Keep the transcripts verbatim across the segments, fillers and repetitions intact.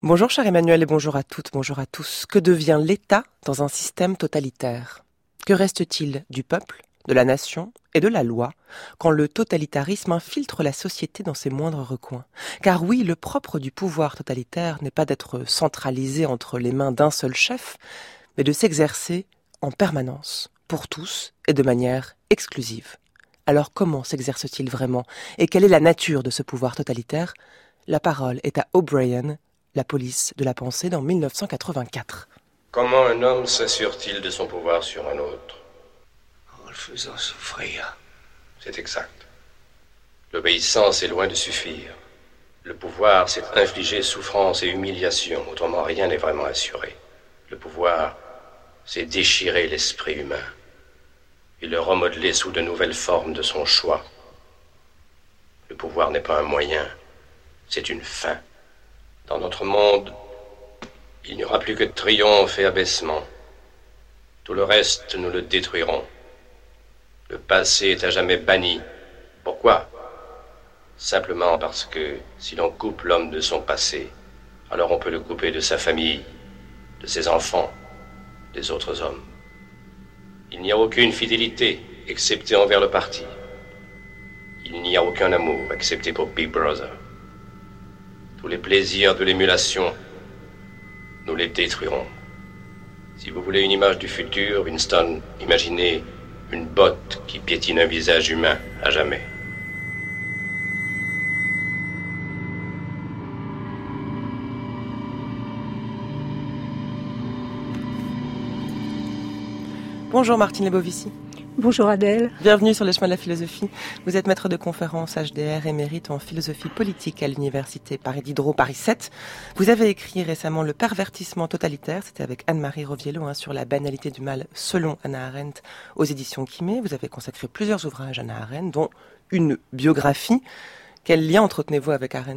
Bonjour cher Emmanuel et bonjour à toutes, bonjour à tous. Que devient l'État dans un système totalitaire ? Que reste-t-il du peuple, de la nation et de la loi quand le totalitarisme infiltre la société dans ses moindres recoins ? Car oui, le propre du pouvoir totalitaire n'est pas d'être centralisé entre les mains d'un seul chef, mais de s'exercer en permanence, pour tous et de manière exclusive. Alors comment s'exerce-t-il vraiment ? Et quelle est la nature de ce pouvoir totalitaire ? La parole est à O'Brien, La police de la pensée dans dix-neuf cent quatre-vingt-quatre. Comment un homme s'assure-t-il de son pouvoir sur un autre ? En le faisant souffrir. C'est exact. L'obéissance est loin de suffire. Le pouvoir, c'est infliger souffrance et humiliation, autrement rien n'est vraiment assuré. Le pouvoir, c'est déchirer l'esprit humain et le remodeler sous de nouvelles formes de son choix. Le pouvoir n'est pas un moyen, c'est une fin. Dans notre monde, il n'y aura plus que triomphe et abaissement. Tout le reste, nous le détruirons. Le passé est à jamais banni. Pourquoi ? Simplement parce que si l'on coupe l'homme de son passé, alors on peut le couper de sa famille, de ses enfants, des autres hommes. Il n'y a aucune fidélité, excepté envers le parti. Il n'y a aucun amour, excepté pour Big Brother. Tous les plaisirs de l'émulation, nous les détruirons. Si vous voulez une image du futur, Winston, imaginez une botte qui piétine un visage humain à jamais. Bonjour Martine Lebovici. Bonjour Adèle. Bienvenue sur les chemins de la philosophie. Vous êtes maître de conférence H D R émérite en philosophie politique à l'université Paris Diderot Paris sept. Vous avez écrit récemment Le pervertissement totalitaire, c'était avec Anne-Marie Roviello, hein, sur la banalité du mal selon Hannah Arendt aux éditions Quimé. Vous avez consacré plusieurs ouvrages à Hannah Arendt, dont une biographie. Quel lien entretenez-vous avec Arendt ?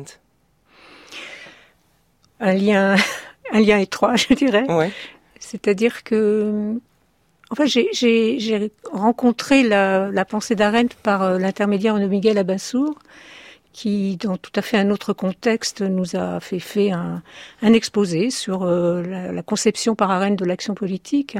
Un lien, un lien étroit, je dirais. Ouais. C'est-à-dire que... En fait, j'ai, j'ai, j'ai rencontré la, la pensée d'Arendt par euh, l'intermédiaire de Miguel Abassour, qui, dans tout à fait un autre contexte, nous a fait, fait un, un exposé sur euh, la, la conception par Arendt de l'action politique.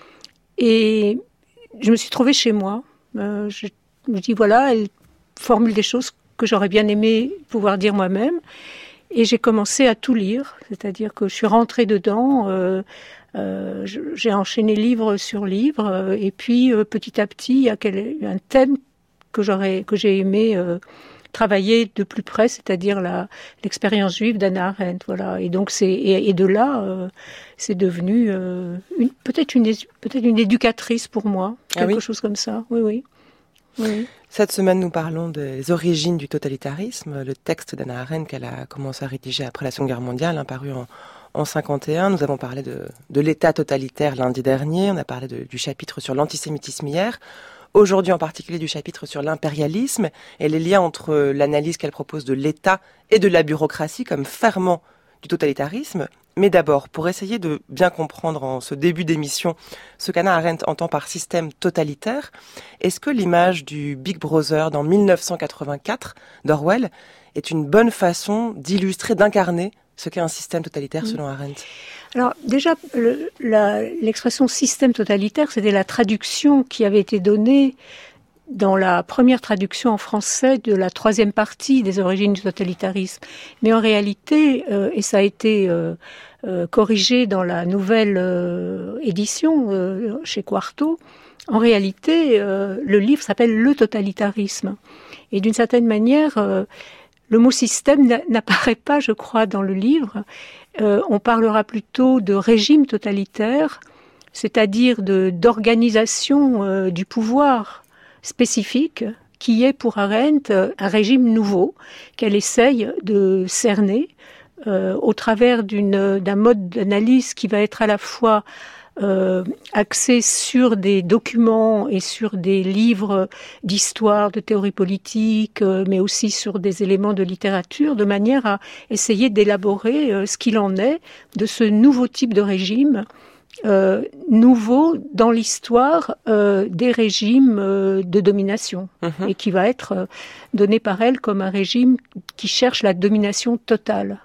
Et je me suis trouvée chez moi. Euh, je me dis, voilà, elle formule des choses que j'aurais bien aimé pouvoir dire moi-même. Et j'ai commencé à tout lire, c'est-à-dire que je suis rentrée dedans... Euh, Euh, j'ai enchaîné livre sur livre euh, et puis euh, petit à petit il y a quel, un thème que j'aurais que j'ai aimé euh, travailler de plus près, c'est-à-dire la l'expérience juive d'Hannah Arendt, voilà. Et donc c'est et, et de là euh, c'est devenu euh, une, peut-être une peut-être une éducatrice pour moi, quelque ah oui chose comme ça. Oui oui. Oui. Cette semaine, nous parlons des origines du totalitarisme, le texte d'Hannah Arendt qu'elle a commencé à rédiger après la Seconde Guerre mondiale, hein, paru en En cinquante et un, nous avons parlé de, de l'État totalitaire lundi dernier, on a parlé de, du chapitre sur l'antisémitisme hier, aujourd'hui en particulier du chapitre sur l'impérialisme et les liens entre l'analyse qu'elle propose de l'État et de la bureaucratie comme ferment du totalitarisme. Mais d'abord, pour essayer de bien comprendre en ce début d'émission ce qu'Hannah Arendt entend par système totalitaire, est-ce que l'image du Big Brother dans dix-neuf cent quatre-vingt-quatre d'Orwell est une bonne façon d'illustrer, d'incarner ce qu'est un système totalitaire selon Arendt? Alors déjà, le, la, l'expression système totalitaire, c'était la traduction qui avait été donnée dans la première traduction en français de la troisième partie des origines du totalitarisme. Mais en réalité, euh, et ça a été euh, euh, corrigé dans la nouvelle euh, édition euh, chez Quarto, en réalité, euh, le livre s'appelle Le totalitarisme. Et d'une certaine manière... Euh, Le mot système n'apparaît pas, je crois, dans le livre. Euh, on parlera plutôt de régime totalitaire, c'est-à-dire de, d'organisation euh, du pouvoir spécifique, qui est pour Arendt un régime nouveau qu'elle essaye de cerner euh, au travers d'une, d'un mode d'analyse qui va être à la fois Euh, axé sur des documents et sur des livres d'histoire, de théorie politique, euh, mais aussi sur des éléments de littérature, de manière à essayer d'élaborer euh, ce qu'il en est de ce nouveau type de régime, euh, nouveau dans l'histoire euh, des régimes euh, de domination, mmh. et qui va être euh, donné par elle comme un régime qui cherche la domination totale.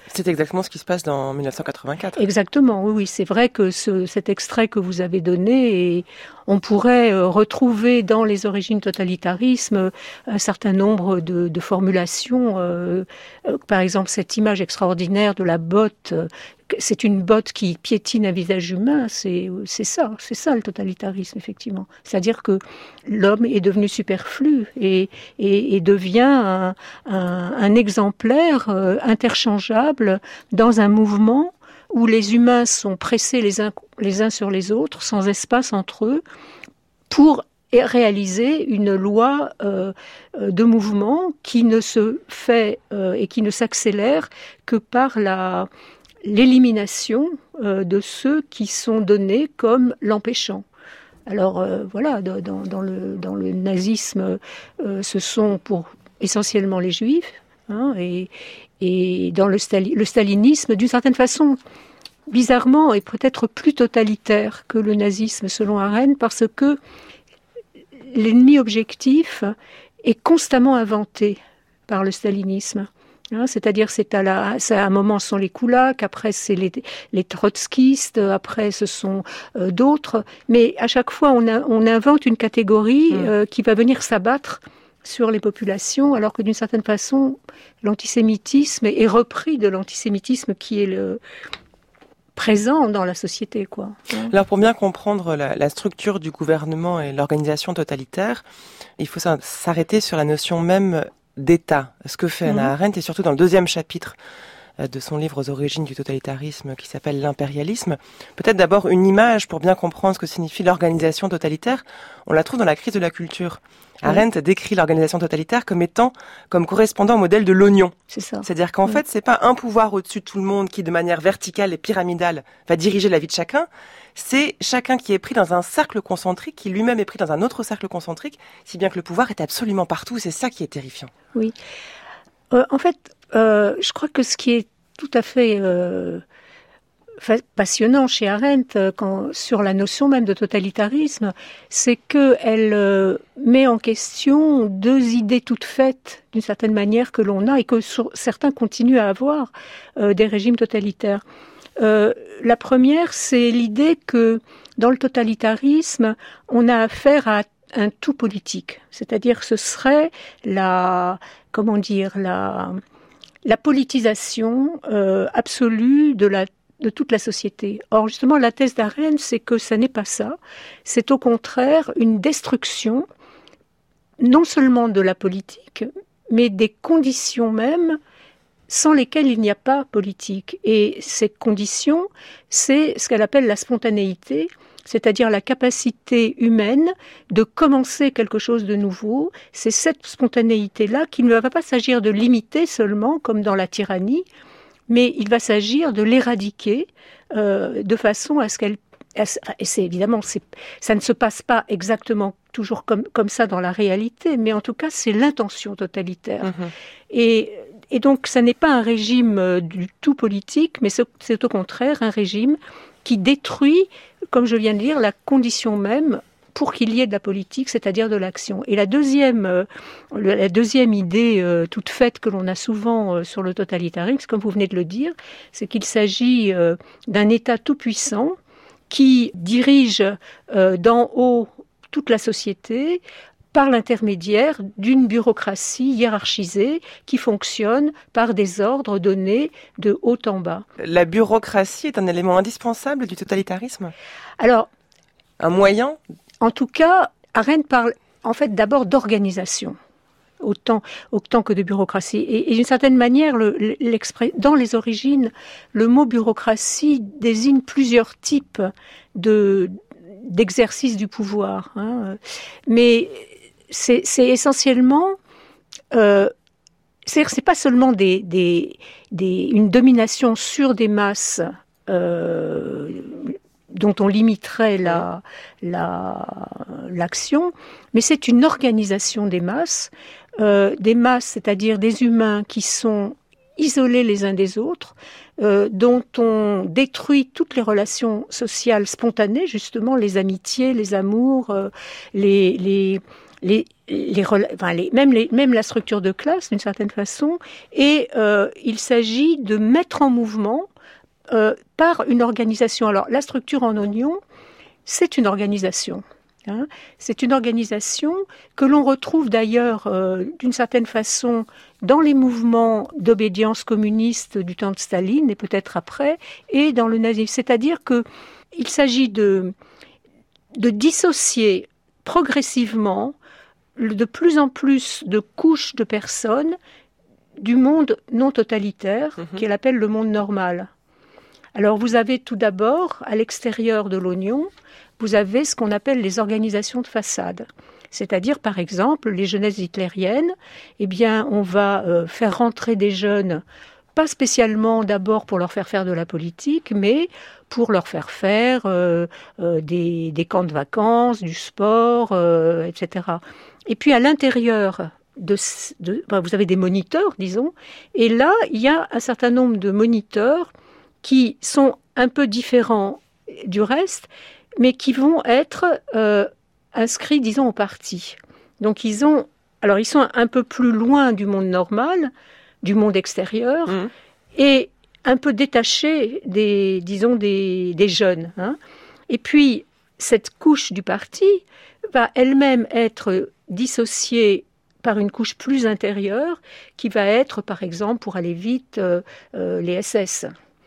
C'est exactement ce qui se passe dans mille neuf cent quatre-vingt-quatre. Exactement, oui, oui. C'est vrai que ce, cet extrait que vous avez donné, et on pourrait retrouver dans les origines du totalitarisme un certain nombre de, de formulations. Euh, par exemple, cette image extraordinaire de la botte. C'est une botte qui piétine un visage humain, c'est, c'est ça, c'est ça le totalitarisme, effectivement. C'est-à-dire que l'homme est devenu superflu et, et, et devient un, un, un exemplaire euh, interchangeable dans un mouvement où les humains sont pressés les uns, les uns sur les autres, sans espace entre eux, pour réaliser une loi euh, de mouvement qui ne se fait euh, et qui ne s'accélère que par la... l'élimination euh, de ceux qui sont donnés comme l'empêchant. Alors euh, voilà, dans, dans, le, dans le nazisme, euh, ce sont pour essentiellement les juifs, hein, et, et dans le, stali, le stalinisme, d'une certaine façon, bizarrement, est peut-être plus totalitaire que le nazisme selon Arendt, parce que l'ennemi objectif est constamment inventé par le stalinisme. Hein, c'est-à-dire, c'est à, la, c'est à un moment, ce sont les koulaks, après, c'est les, les trotskistes, après, ce sont euh, d'autres. Mais à chaque fois, on, a, on invente une catégorie mmh. euh, qui va venir s'abattre sur les populations, alors que d'une certaine façon, l'antisémitisme est repris de l'antisémitisme qui est le présent dans la société, quoi. Alors, pour bien comprendre la, la structure du gouvernement et l'organisation totalitaire, il faut s'arrêter sur la notion même d'État, ce que fait Hannah Arendt, et surtout dans le deuxième chapitre de son livre aux origines du totalitarisme qui s'appelle l'impérialisme. Peut-être d'abord une image pour bien comprendre ce que signifie l'organisation totalitaire. On la trouve dans la crise de la culture. Oui. Arendt décrit l'organisation totalitaire comme étant, comme correspondant au modèle de l'oignon. C'est ça. C'est-à-dire qu'en oui. fait, c'est pas un pouvoir au-dessus de tout le monde qui, de manière verticale et pyramidale, va diriger la vie de chacun. C'est chacun qui est pris dans un cercle concentrique, qui lui-même est pris dans un autre cercle concentrique, si bien que le pouvoir est absolument partout. C'est ça qui est terrifiant. Oui. Euh, en fait, euh, je crois que ce qui est tout à fait euh, passionnant chez Arendt, quand, sur la notion même de totalitarisme, c'est qu'elle euh, met en question deux idées toutes faites, d'une certaine manière, que l'on a et que sur, certains continuent à avoir euh, des régimes totalitaires. Euh, la première, c'est l'idée que dans le totalitarisme, on a affaire à un tout politique, c'est-à-dire que ce serait la, comment dire, la, la politisation euh, absolue de la de toute la société. Or, justement, la thèse d'Arendt, c'est que ça n'est pas ça. C'est au contraire une destruction, non seulement de la politique, mais des conditions mêmes sans lesquelles il n'y a pas politique. Et ces conditions, c'est ce qu'elle appelle la spontanéité, c'est-à-dire la capacité humaine de commencer quelque chose de nouveau. C'est cette spontanéité-là qu'il ne va pas s'agir de limiter seulement, comme dans la tyrannie, mais il va s'agir de l'éradiquer euh, de façon à ce qu'elle... À, et c'est évidemment, c'est, ça ne se passe pas exactement toujours comme, comme ça dans la réalité, mais en tout cas, c'est l'intention totalitaire. Mmh. Et, et donc, ça n'est pas un régime euh, du tout politique, mais c'est, c'est au contraire un régime qui détruit, comme je viens de dire, la condition même pour qu'il y ait de la politique, c'est-à-dire de l'action. Et la deuxième, euh, la deuxième idée euh, toute faite que l'on a souvent euh, sur le totalitarisme, comme vous venez de le dire, c'est qu'il s'agit euh, d'un État tout-puissant qui dirige euh, d'en haut toute la société par l'intermédiaire d'une bureaucratie hiérarchisée qui fonctionne par des ordres donnés de haut en bas. La bureaucratie est un élément indispensable du totalitarisme ? Alors, un moyen ? En tout cas, Arendt parle en fait d'abord d'organisation, autant, autant que de bureaucratie. Et, et d'une certaine manière, le, dans les origines, le mot bureaucratie désigne plusieurs types de, d'exercice du pouvoir. Hein. Mais c'est, c'est essentiellement... Euh, c'est-à-dire que c'est pas seulement des, des, des, une domination sur des masses... Euh, dont on limiterait la, la, l'action, mais c'est une organisation des masses, euh, des masses, c'est-à-dire des humains qui sont isolés les uns des autres, euh, dont on détruit toutes les relations sociales spontanées, justement les amitiés, les amours, euh, les, les, les, les, enfin les, même, les, même la structure de classe d'une certaine façon, et euh, il s'agit de mettre en mouvement euh, par une organisation. Alors la structure en oignon, c'est une organisation. Hein. C'est une organisation que l'on retrouve d'ailleurs euh, d'une certaine façon dans les mouvements d'obédience communiste du temps de Staline et peut-être après, et dans le nazisme. C'est-à-dire que il s'agit de, de dissocier progressivement de plus en plus de couches de personnes du monde non totalitaire, mmh. qu'elle appelle le monde normal. Alors vous avez tout d'abord, à l'extérieur de l'oignon, vous avez ce qu'on appelle les organisations de façade. C'est-à-dire, par exemple, les jeunesses hitlériennes, eh bien, on va euh, faire rentrer des jeunes, pas spécialement d'abord pour leur faire faire de la politique, mais pour leur faire faire euh, euh, des, des camps de vacances, du sport, euh, et cetera. Et puis à l'intérieur, de, de, ben, vous avez des moniteurs, disons, et là, il y a un certain nombre de moniteurs qui sont un peu différents du reste, mais qui vont être euh, inscrits, disons, au parti. Donc ils ont, alors ils sont un peu plus loin du monde normal, du monde extérieur, mmh. et un peu détachés des, disons, des, des jeunes. Hein. Et puis cette couche du parti va elle-même être dissociée par une couche plus intérieure, qui va être, par exemple, pour aller vite, euh, euh, les S S.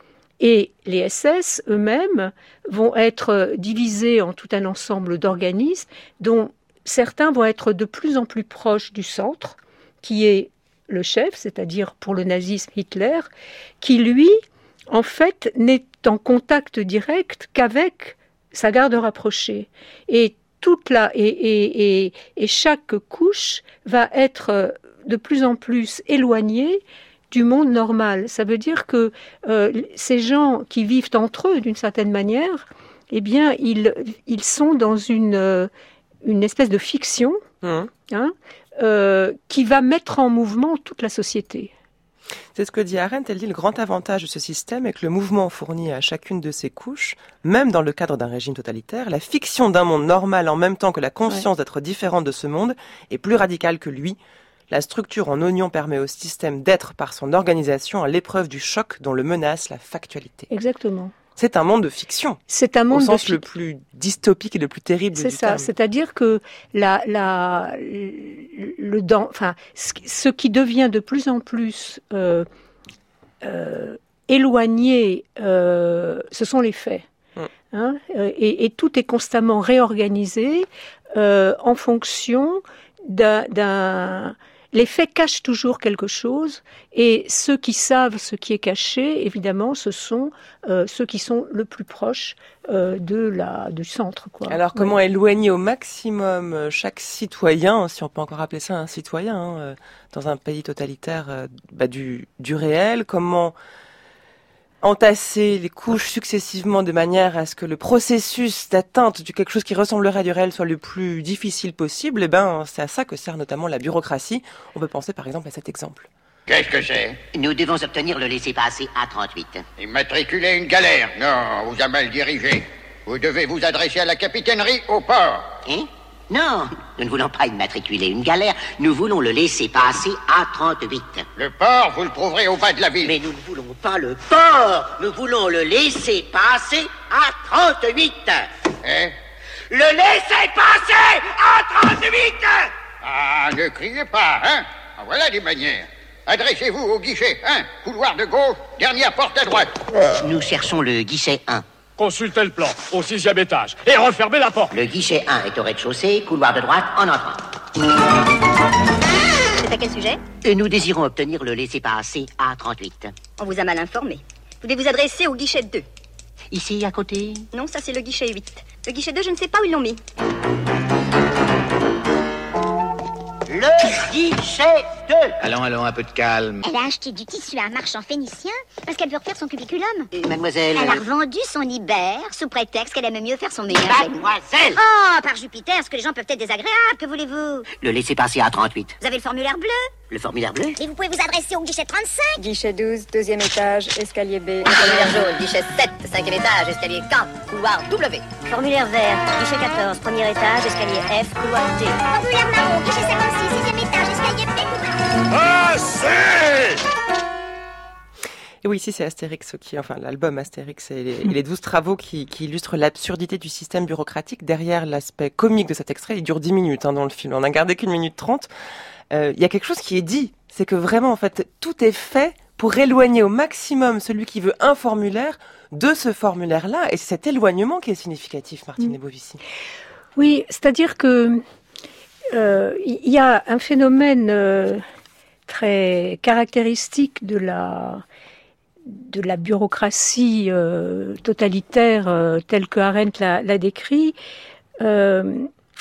Et les S S eux-mêmes vont être divisés en tout un ensemble d'organismes dont certains vont être de plus en plus proches du centre, qui est le chef, c'est-à-dire pour le nazisme Hitler, qui lui, en fait, n'est en contact direct qu'avec sa garde rapprochée. Et, toute la, et, et, et, et chaque couche va être de plus en plus éloignée du monde normal. Ça veut dire que euh, ces gens qui vivent entre eux d'une certaine manière, eh bien, ils, ils sont dans une, euh, une espèce de fiction mmh. hein, euh, qui va mettre en mouvement toute la société. C'est ce que dit Arendt. Elle dit le grand avantage de ce système est que le mouvement fournit à chacune de ces couches, même dans le cadre d'un régime totalitaire, la fiction d'un monde normal en même temps que la conscience ouais. d'être différente de ce monde est plus radicale que lui. La structure en oignon permet au système d'être par son organisation à l'épreuve du choc dont le menace la factualité. Exactement. C'est un monde de fiction. C'est un monde au sens de fi... le plus dystopique et le plus terrible C'est du ça. terme. C'est-à-dire que la, la, le, dans, enfin, ce qui devient de plus en plus euh, euh, éloigné, euh, ce sont les faits. Mmh. Hein, et, et tout est constamment réorganisé euh, en fonction d'un, d'un les faits cachent toujours quelque chose, et ceux qui savent ce qui est caché, évidemment, ce sont euh, ceux qui sont le plus proches euh, de la, du centre. Quoi. Alors, comment ouais. éloigner au maximum chaque citoyen, si on peut encore appeler ça un citoyen, hein, dans un pays totalitaire, euh, bah, du, du réel? Comment entasser les couches successivement de manière à ce que le processus d'atteinte de quelque chose qui ressemblerait à du réel soit le plus difficile possible? Eh ben, c'est à ça que sert notamment la bureaucratie. On peut penser par exemple à cet exemple. Qu'est-ce que c'est? Nous devons obtenir le laissez-passer A trente-huit. Immatriculer une galère? Non, on vous a mal dirigé. Vous devez vous adresser à la capitainerie au port. Hein? Non, nous ne voulons pas immatriculer une galère, nous voulons le laisser-passer A trente-huit. Le port, vous le trouverez au bas de la ville. Mais nous ne voulons pas le port, nous voulons le laisser-passer A trente-huit. Hein? Le laisser-passer A trente-huit. Ah, ne criez pas, hein? Ah, voilà des manières. Adressez-vous au guichet un, couloir de gauche, dernière porte à droite. Nous cherchons le guichet un. Consultez le plan, au sixième étage, et refermez la porte. Le guichet un est au rez-de-chaussée, couloir de droite, en entrant. C'est à quel sujet? Nous désirons obtenir le laissez-passer A trente-huit. On vous a mal informé. Vous devez vous adresser au guichet deux. Ici, à côté? Non, ça c'est le guichet huit. Le guichet deux, je ne sais pas où ils l'ont mis. Le guichet deux. Allons, allons, un peu de calme. Elle a acheté du tissu à un marchand phénicien parce qu'elle veut refaire son cubiculum. Et mademoiselle... Elle a revendu son Ibère sous prétexte qu'elle aimait mieux faire son ménage. Mademoiselle! Oh, par Jupiter, ce que les gens peuvent être désagréables, que voulez-vous? Le laisser passer à trente-huit. Vous avez le formulaire bleu? Le formulaire bleu? Et vous pouvez vous adresser au guichet trente-cinq. Guichet douze, deuxième étage, escalier B. Formulaire jaune, guichet sept, cinquième étage, escalier K, couloir W. Formulaire vert, guichet quatorze, premier étage, escalier F, couloir D. Formulaire marron, guichet cinquante-six, sixième étage, escalier B, couloir. Assez! Et oui, ici c'est Astérix, qui, enfin l'album Astérix et les, et les douze travaux qui, qui illustrent l'absurdité du système bureaucratique. Derrière l'aspect comique de cet extrait, il dure dix minutes hein, dans le film, on n'a gardé qu'une minute trente. Euh, il y a quelque chose qui est dit, c'est que vraiment en fait tout est fait pour éloigner au maximum celui qui veut un formulaire de ce formulaire-là, et c'est cet éloignement qui est significatif, Martine mmh. Lebovici. Oui, c'est-à-dire que euh, il y a un phénomène euh, très caractéristique de la de la bureaucratie euh, totalitaire euh, telle que Arendt l'a, l'a décrit. Euh,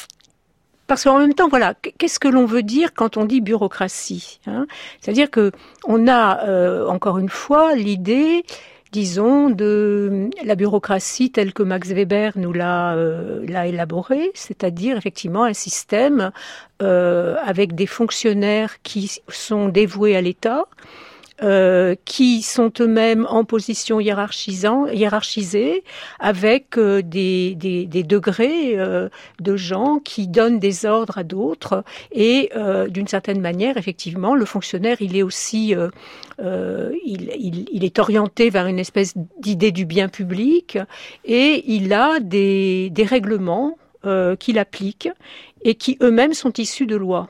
Parce qu'en même temps, voilà, qu'est-ce que l'on veut dire quand on dit bureaucratie, hein ? C'est-à-dire que on a euh, encore une fois l'idée, disons, de la bureaucratie telle que Max Weber nous l'a, euh, l'a élaborée, c'est-à-dire effectivement un système euh, avec des fonctionnaires qui sont dévoués à l'État. Euh, qui sont eux-mêmes en position hiérarchisant, hiérarchisée, avec euh, des, des, des degrés euh, de gens qui donnent des ordres à d'autres. Et euh, d'une certaine manière, effectivement, le fonctionnaire, il est aussi, euh, euh, il, il, il est orienté vers une espèce d'idée du bien public, et il a des, des règlements euh, qu'il applique et qui eux-mêmes sont issus de lois.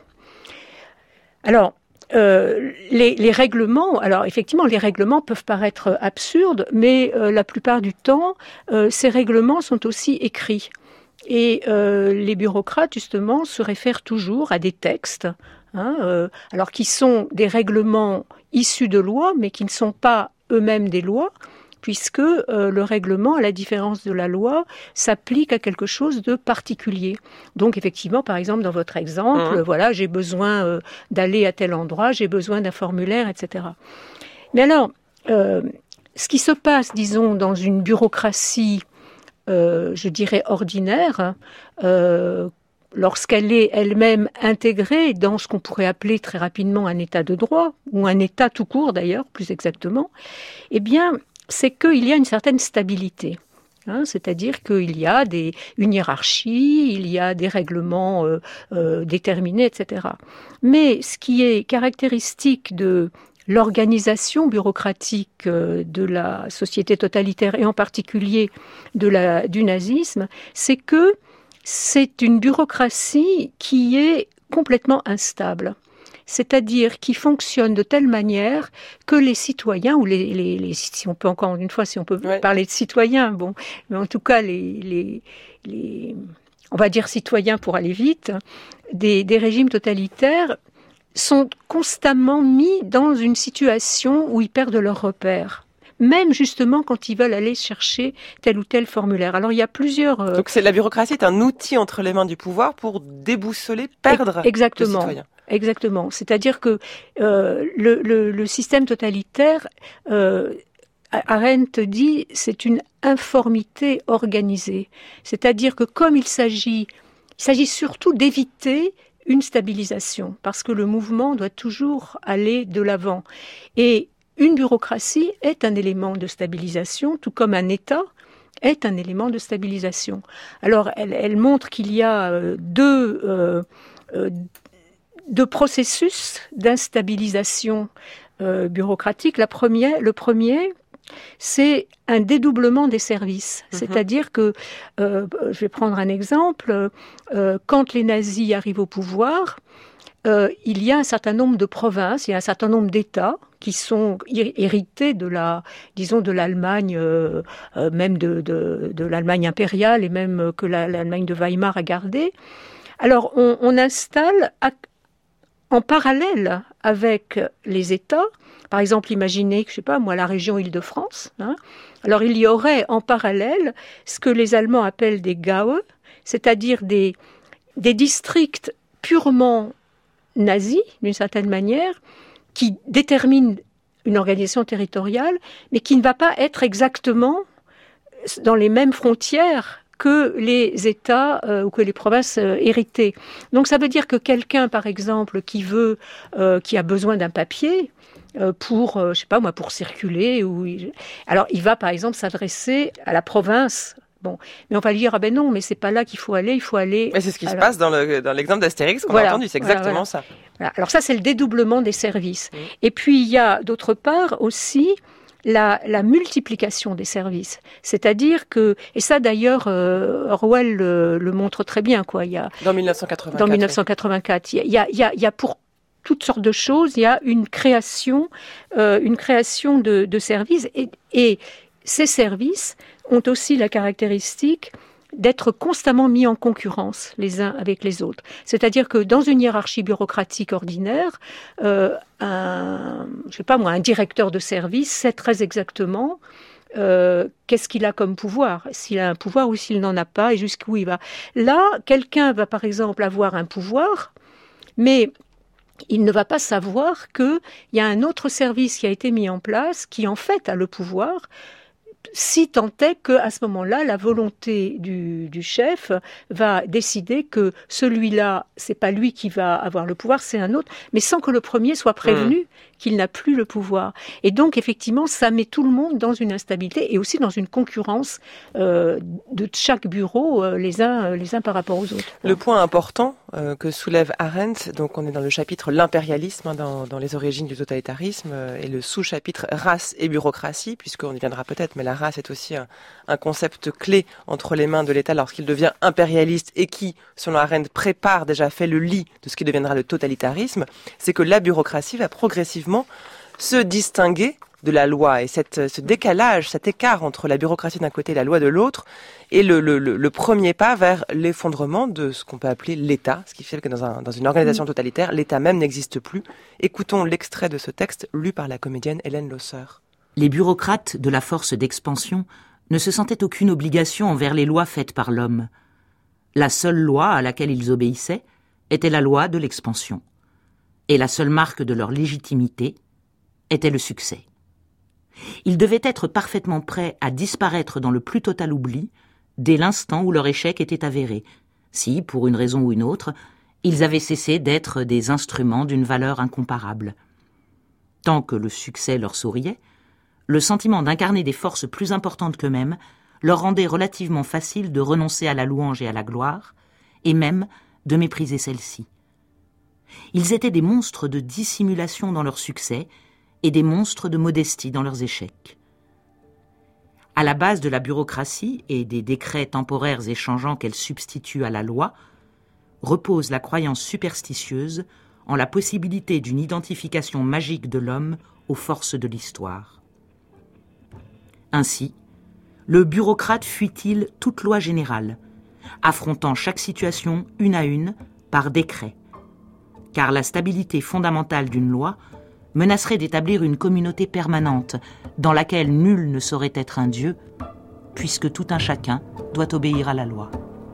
Alors, Euh, les, les règlements, alors effectivement, les règlements peuvent paraître absurdes, mais euh, la plupart du temps, euh, ces règlements sont aussi écrits. Et euh, les bureaucrates, justement, se réfèrent toujours à des textes, hein, euh, alors qui sont des règlements issus de lois, mais qui ne sont pas eux-mêmes des lois, puisque euh, le règlement, à la différence de la loi, s'applique à quelque chose de particulier. Donc effectivement, par exemple, dans votre exemple, mmh. voilà, j'ai besoin euh, d'aller à tel endroit, j'ai besoin d'un formulaire, et cetera. Mais alors, euh, ce qui se passe, disons, dans une bureaucratie, euh, je dirais, ordinaire, euh, lorsqu'elle est elle-même intégrée dans ce qu'on pourrait appeler très rapidement un état de droit, ou un état tout court d'ailleurs, plus exactement, eh bien, c'est qu'il y a une certaine stabilité. Hein, c'est-à-dire qu'il y a des, une hiérarchie, il y a des règlements euh, euh, déterminés, et cetera. Mais ce qui est caractéristique de l'organisation bureaucratique euh, de la société totalitaire, et en particulier de la, du nazisme, c'est que c'est une bureaucratie qui est complètement instable. C'est-à-dire qui fonctionne de telle manière que les citoyens, ou les, les, les si on peut encore une fois, si on peut ouais. parler de citoyens, bon, mais en tout cas les, les, les, on va dire citoyens pour aller vite, des, des régimes totalitaires sont constamment mis dans une situation où ils perdent leurs repères. Même justement quand ils veulent aller chercher tel ou tel formulaire. Alors il y a plusieurs... Euh... Donc c'est, la bureaucratie est un outil entre les mains du pouvoir pour déboussoler, perdre Exactement. le citoyen. Exactement. C'est-à-dire que euh, le, le, le système totalitaire, euh, Arendt dit, c'est une informité organisée. C'est-à-dire que comme il s'agit, il s'agit surtout d'éviter une stabilisation, parce que le mouvement doit toujours aller de l'avant. Et une bureaucratie est un élément de stabilisation, tout comme un État est un élément de stabilisation. Alors, elle, elle montre qu'il y a euh, deux... Euh, euh, de processus d'instabilisation euh, bureaucratique. La première, le premier, c'est un dédoublement des services. Mmh. C'est-à-dire que, euh, je vais prendre un exemple, euh, quand les nazis arrivent au pouvoir, euh, il y a un certain nombre de provinces, il y a un certain nombre d'États qui sont hérités de la, disons, de l'Allemagne, euh, euh, même de, de, de l'Allemagne impériale et même que la, l'Allemagne de Weimar a gardé. Alors, on, on installe à, en parallèle avec les États, par exemple, imaginez, je sais pas moi, la région Île-de-France. Hein, alors, il y aurait en parallèle ce que les Allemands appellent des Gaue, c'est-à-dire des, des districts purement nazi, d'une certaine manière, qui détermine une organisation territoriale, mais qui ne va pas être exactement dans les mêmes frontières que les États euh, ou que les provinces euh, héritées. Donc ça veut dire que quelqu'un, par exemple, qui veut, euh, qui a besoin d'un papier euh, pour, euh, je sais pas moi, pour circuler, ou alors il va par exemple s'adresser à la province. Bon, mais on va lui dire ah ben non, mais c'est pas là qu'il faut aller, il faut aller. Mais c'est ce qui alors, se passe dans le dans l'exemple d'Astérix qu'on voilà, a entendu, c'est exactement voilà, voilà. ça. Voilà. Alors ça, c'est le dédoublement des services. Mmh. Et puis il y a d'autre part aussi La, la multiplication des services, c'est-à-dire que, et ça d'ailleurs euh, Orwell le, le montre très bien, quoi. Il y a dans dix-neuf cent quatre-vingt-quatre. Dans dix-neuf cent quatre-vingt-quatre, il y a, il y a, il y a pour toutes sortes de choses, il y a une création, euh, une création de, de services, et, et ces services ont aussi la caractéristique d'être constamment mis en concurrence les uns avec les autres. C'est-à-dire que dans une hiérarchie bureaucratique ordinaire, euh, un, je sais pas moi, un directeur de service sait très exactement euh, qu'est-ce qu'il a comme pouvoir, s'il a un pouvoir ou s'il n'en a pas et jusqu'où il va. Là, quelqu'un va par exemple avoir un pouvoir, mais il ne va pas savoir qu'il y a un autre service qui a été mis en place qui en fait a le pouvoir, si tant est qu'à ce moment-là, la volonté du, du chef va décider que celui-là, c'est pas lui qui va avoir le pouvoir, c'est un autre, mais sans que le premier soit prévenu mmh. qu'il n'a plus le pouvoir. Et donc, effectivement, ça met tout le monde dans une instabilité et aussi dans une concurrence euh, de chaque bureau, euh, les uns, euh, les uns par rapport aux autres. Le point important euh, que soulève Arendt, donc on est dans le chapitre l'impérialisme, hein, dans, dans les origines du totalitarisme, euh, et le sous-chapitre race et bureaucratie, puisqu'on y viendra peut-être, mais la race est aussi un, un concept clé entre les mains de l'État lorsqu'il devient impérialiste et qui, selon Arendt, prépare déjà, fait le lit de ce qui deviendra le totalitarisme, c'est que la bureaucratie va progressivement se distinguer de la loi. Et cette, ce décalage, cet écart entre la bureaucratie d'un côté et la loi de l'autre est le, le, le premier pas vers l'effondrement de ce qu'on peut appeler l'État, ce qui fait que dans, un, dans une organisation totalitaire, l'État même n'existe plus. Écoutons l'extrait de ce texte lu par la comédienne Hélène Losser. Les bureaucrates de la force d'expansion ne se sentaient aucune obligation envers les lois faites par l'homme. La seule loi à laquelle ils obéissaient était la loi de l'expansion. Et la seule marque de leur légitimité était le succès. Ils devaient être parfaitement prêts à disparaître dans le plus total oubli dès l'instant où leur échec était avéré, si, pour une raison ou une autre, ils avaient cessé d'être des instruments d'une valeur incomparable. Tant que le succès leur souriait, le sentiment d'incarner des forces plus importantes qu'eux-mêmes leur rendait relativement facile de renoncer à la louange et à la gloire, et même de mépriser celle-ci. Ils étaient des monstres de dissimulation dans leur succès et des monstres de modestie dans leurs échecs. À la base de la bureaucratie et des décrets temporaires et changeants qu'elle substitue à la loi, repose la croyance superstitieuse en la possibilité d'une identification magique de l'homme aux forces de l'histoire. Ainsi, le bureaucrate fuit-il toute loi générale, affrontant chaque situation une à une par décret, car la stabilité fondamentale d'une loi menacerait d'établir une communauté permanente dans laquelle nul ne saurait être un dieu, puisque tout un chacun doit obéir à la loi.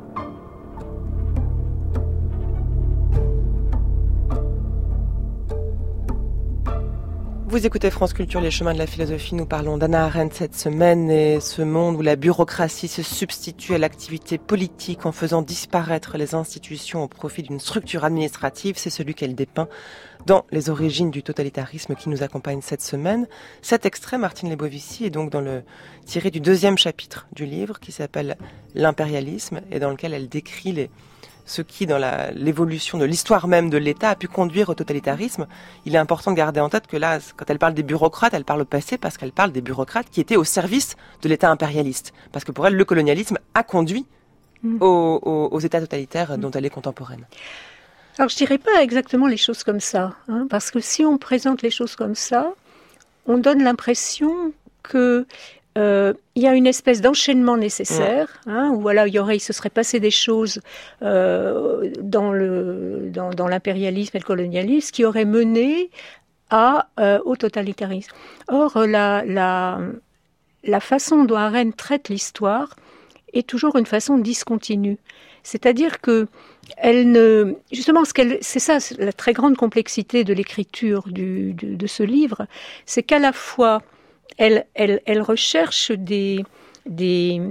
Vous écoutez France Culture, les chemins de la philosophie. Nous parlons d'Hannah Arendt cette semaine et ce monde où la bureaucratie se substitue à l'activité politique en faisant disparaître les institutions au profit d'une structure administrative. C'est celui qu'elle dépeint dans Les origines du totalitarisme qui nous accompagne cette semaine. Cet extrait, Martine Lebovici, est donc dans le, tiré du deuxième chapitre du livre qui s'appelle L'impérialisme et dans lequel elle décrit les ce qui, dans la, l'évolution de l'histoire même de l'État, a pu conduire au totalitarisme. Il est important de garder en tête que là, quand elle parle des bureaucrates, elle parle au passé parce qu'elle parle des bureaucrates qui étaient au service de l'État impérialiste. Parce que pour elle, le colonialisme a conduit mmh. aux, aux, aux États totalitaires dont elle est contemporaine. Alors, je dirais pas exactement les choses comme ça, hein, parce que si on présente les choses comme ça, on donne l'impression que Euh, il y a une espèce d'enchaînement nécessaire, hein, où voilà, il y aurait, il se serait passé des choses euh, dans le dans, dans l'impérialisme et le colonialisme qui auraient mené à euh, au totalitarisme. Or, la la la façon dont Arendt traite l'histoire est toujours une façon discontinue. C'est-à-dire que elle ne, justement, ce qu'elle, c'est ça, c'est la très grande complexité de l'écriture du, de, de ce livre, c'est qu'à la fois, elle, elle, elle recherche des, des,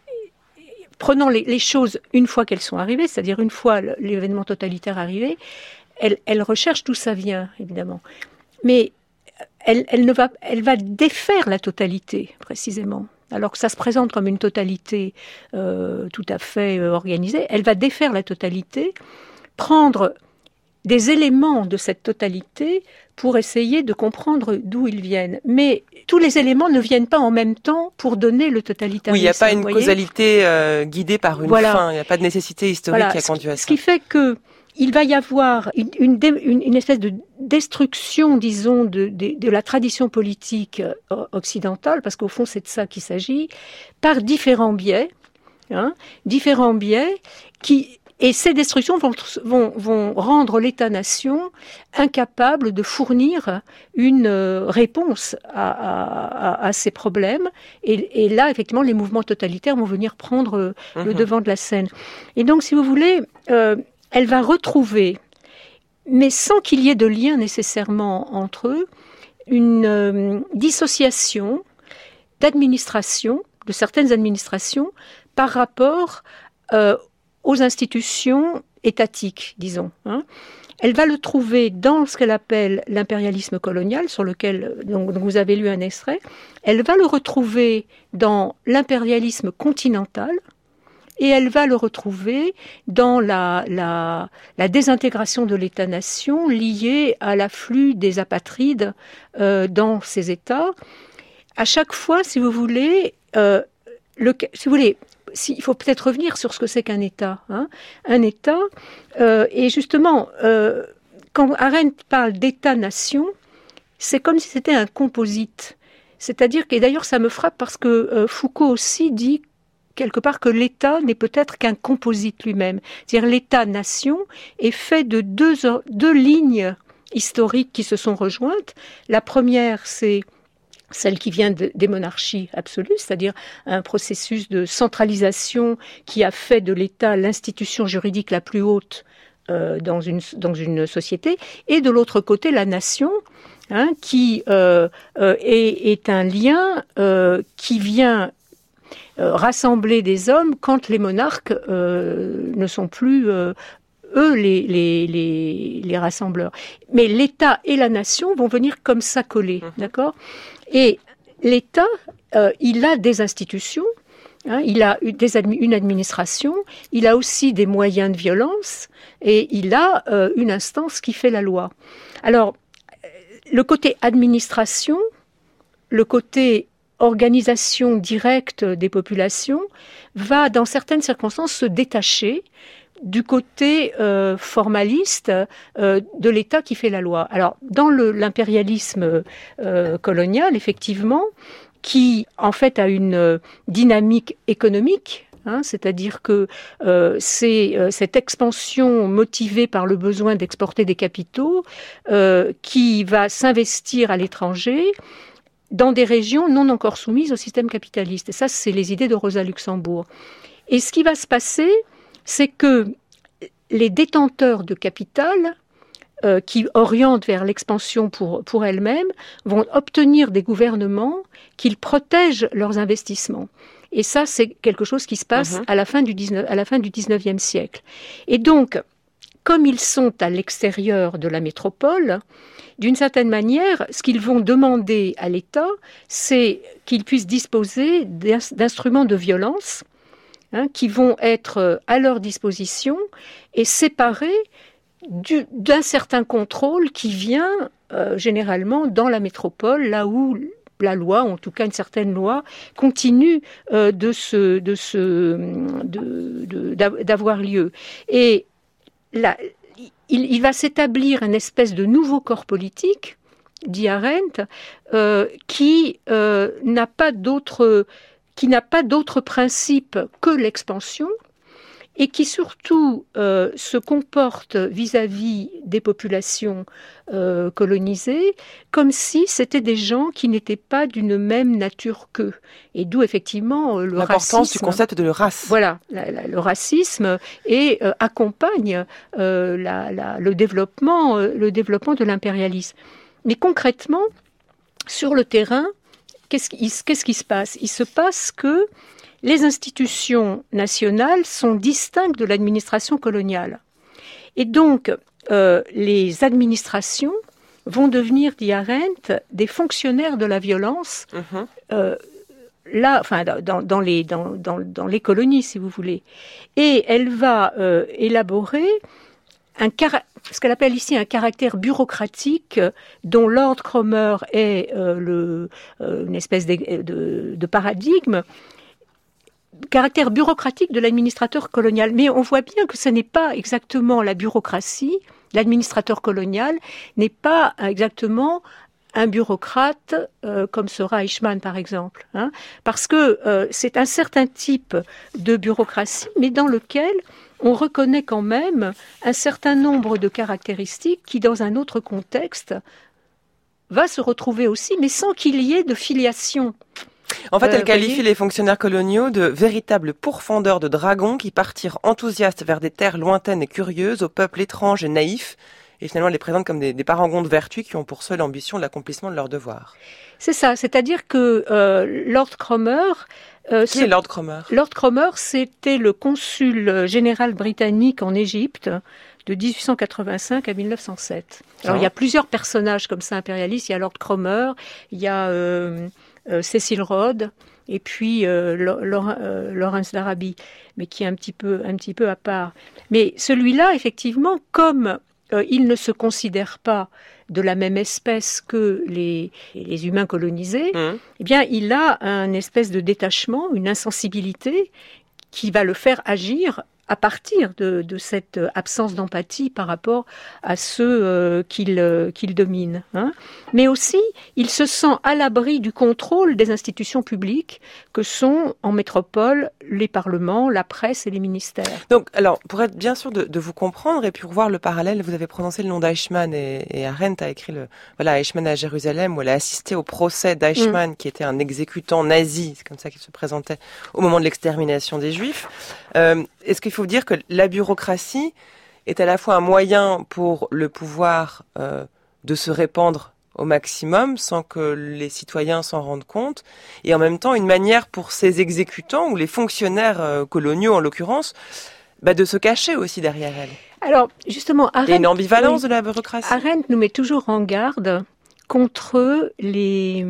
prenant les, les choses une fois qu'elles sont arrivées, c'est-à-dire une fois l'événement totalitaire arrivé, elle, elle recherche d'où ça vient, évidemment. Mais elle, elle, ne va, elle va défaire la totalité, précisément. Alors que ça se présente comme une totalité euh, tout à fait euh, organisée, elle va défaire la totalité, prendre des éléments de cette totalité pour essayer de comprendre d'où ils viennent. Mais tous les éléments ne viennent pas en même temps pour donner le totalitarisme. Oui, il n'y a pas une causalité euh, guidée par une voilà. fin, il n'y a pas de nécessité historique voilà. qui a conduit à ça. Ce qui fait que il va y avoir une, une, une, une espèce de destruction, disons, de, de, de la tradition politique occidentale, parce qu'au fond, c'est de ça qu'il s'agit, par différents biais, hein, différents biais qui... Et ces destructions vont, vont, vont rendre l'État-nation incapable de fournir une réponse à, à, à ces problèmes. Et, et là, effectivement, les mouvements totalitaires vont venir prendre mmh. le devant de la scène. Et donc, si vous voulez, euh, elle va retrouver, mais sans qu'il y ait de lien nécessairement entre eux, une euh, dissociation d'administration, de certaines administrations, par rapport euh, aux institutions étatiques, disons. Hein. Elle va le trouver dans ce qu'elle appelle l'impérialisme colonial, sur lequel donc, donc vous avez lu un extrait. Elle va le retrouver dans l'impérialisme continental, et elle va le retrouver dans la, la, la désintégration de l'État-nation liée à l'afflux des apatrides euh, dans ces États. À chaque fois, si vous voulez, euh, le, si vous voulez, si, il faut peut-être revenir sur ce que c'est qu'un État. Hein. Un État, euh, et justement, euh, quand Arendt parle d'État-nation, c'est comme si c'était un composite. C'est-à-dire que, et d'ailleurs, ça me frappe parce que euh, Foucault aussi dit quelque part que l'État n'est peut-être qu'un composite lui-même. C'est-à-dire l'État-nation est fait de deux, deux lignes historiques qui se sont rejointes. La première, c'est celle qui vient de, des monarchies absolues, c'est-à-dire un processus de centralisation qui a fait de l'État l'institution juridique la plus haute euh, dans, une, dans une société, et de l'autre côté, la nation, hein, qui euh, euh, est, est un lien euh, qui vient euh, rassembler des hommes quand les monarques euh, ne sont plus... Euh, eux, les, les, les, les rassembleurs. Mais l'État et la nation vont venir comme ça coller, mmh. d'accord ? Et l'État, euh, il a des institutions, hein, il a des admi- une administration, il a aussi des moyens de violence, et il a euh, une instance qui fait la loi. Alors, le côté administration, le côté organisation directe des populations, va, dans certaines circonstances, se détacher du côté euh, formaliste euh, de l'État qui fait la loi. Alors, dans le, l'impérialisme euh, colonial, effectivement, qui en fait a une euh, dynamique économique, hein, c'est-à-dire que euh, c'est euh, cette expansion motivée par le besoin d'exporter des capitaux euh, qui va s'investir à l'étranger dans des régions non encore soumises au système capitaliste. Et ça, c'est les idées de Rosa Luxembourg. Et ce qui va se passer, c'est que les détenteurs de capital euh, qui orientent vers l'expansion pour, pour elles-mêmes vont obtenir des gouvernements qu'ils protègent leurs investissements. Et ça, c'est quelque chose qui se passe mmh. à la fin du dix-neuf, à la fin du dix-neuvième siècle. Et donc, comme ils sont à l'extérieur de la métropole, d'une certaine manière, ce qu'ils vont demander à l'État, c'est qu'il puisse disposer d'instruments de violence, Hein, qui vont être à leur disposition et séparés du, d'un certain contrôle qui vient euh, généralement dans la métropole, là où la loi, ou en tout cas une certaine loi, continue euh, de se, de se, de, de, d'avoir lieu. Et là, il, il va s'établir une espèce de nouveau corps politique, dit Arendt, euh, qui euh, n'a pas d'autre... qui n'a pas d'autre principe que l'expansion et qui surtout euh, se comportent vis-à-vis des populations euh, colonisées comme si c'était des gens qui n'étaient pas d'une même nature qu'eux. Et d'où effectivement le L'importance racisme. du concept de race. Voilà, la, la, le racisme et euh, accompagne euh, la, la, le développement, euh, le développement de l'impérialisme. Mais concrètement, sur le terrain, qu'est-ce qui, qu'est-ce qui se passe ? Il se passe que les institutions nationales sont distinctes de l'administration coloniale. Et donc, euh, les administrations vont devenir, dit Arendt, des fonctionnaires de la violence, mmh. euh, là, enfin, dans, dans, les, dans, dans, dans les colonies, si vous voulez. Et elle va euh, élaborer un car- ce qu'elle appelle ici un caractère bureaucratique dont Lord Cromer est euh, le, euh, une espèce de, de, de paradigme, caractère bureaucratique de l'administrateur colonial. Mais on voit bien que ce n'est pas exactement la bureaucratie, l'administrateur colonial n'est pas exactement un bureaucrate euh, comme sera Eichmann par exemple, hein, parce que euh, c'est un certain type de bureaucratie, mais dans lequel on reconnaît quand même un certain nombre de caractéristiques qui, dans un autre contexte, va se retrouver aussi, mais sans qu'il y ait de filiation. En fait, elle euh, qualifie voyez, les fonctionnaires coloniaux de véritables pourfendeurs de dragons qui partirent enthousiastes vers des terres lointaines et curieuses, aux peuples étranges et naïfs, et finalement les présente comme des, des parangons de vertu qui ont pour seule ambition de l'accomplissement de leurs devoirs. C'est ça, c'est-à-dire que euh, Lord Cromer... Euh, Qui ce... est Lord Cromer ? Lord Cromer, c'était le consul général britannique en Égypte de dix-huit cent quatre-vingt-cinq à mille neuf cent sept. Alors, oh. il y a plusieurs personnages comme ça impérialistes. Il y a Lord Cromer, il y a euh, euh, Cecil Rhodes, et puis euh, Laurence euh, Lawrence d'Arabie, mais qui est un petit peu, un petit peu à part. Mais celui-là, effectivement, comme euh, il ne se considère pas de la même espèce que les, les humains colonisés, mmh. eh bien, il a un espèce de détachement, une insensibilité qui va le faire agir à partir de, de cette absence d'empathie par rapport à ceux euh, qu'il, euh, qu'il domine. Hein. Mais aussi, il se sent à l'abri du contrôle des institutions publiques que sont en métropole les parlements, la presse et les ministères. Donc, alors, pour être bien sûr de, de vous comprendre et pour voir le parallèle, vous avez prononcé le nom d'Eichmann et, et Arendt a écrit le, voilà, Eichmann à Jérusalem, où elle a assisté au procès d'Eichmann, mmh. qui était un exécutant nazi, c'est comme ça qu'il se présentait au moment de l'extermination des Juifs. Euh, est-ce qu'il faut dire que la bureaucratie est à la fois un moyen pour le pouvoir euh, de se répandre au maximum sans que les citoyens s'en rendent compte, et en même temps une manière pour ces exécutants ou les fonctionnaires euh, coloniaux en l'occurrence, bah, de se cacher aussi derrière elle. Alors justement, Arendt, il y a une ambivalence oui, de la bureaucratie. Arendt nous met toujours en garde contre les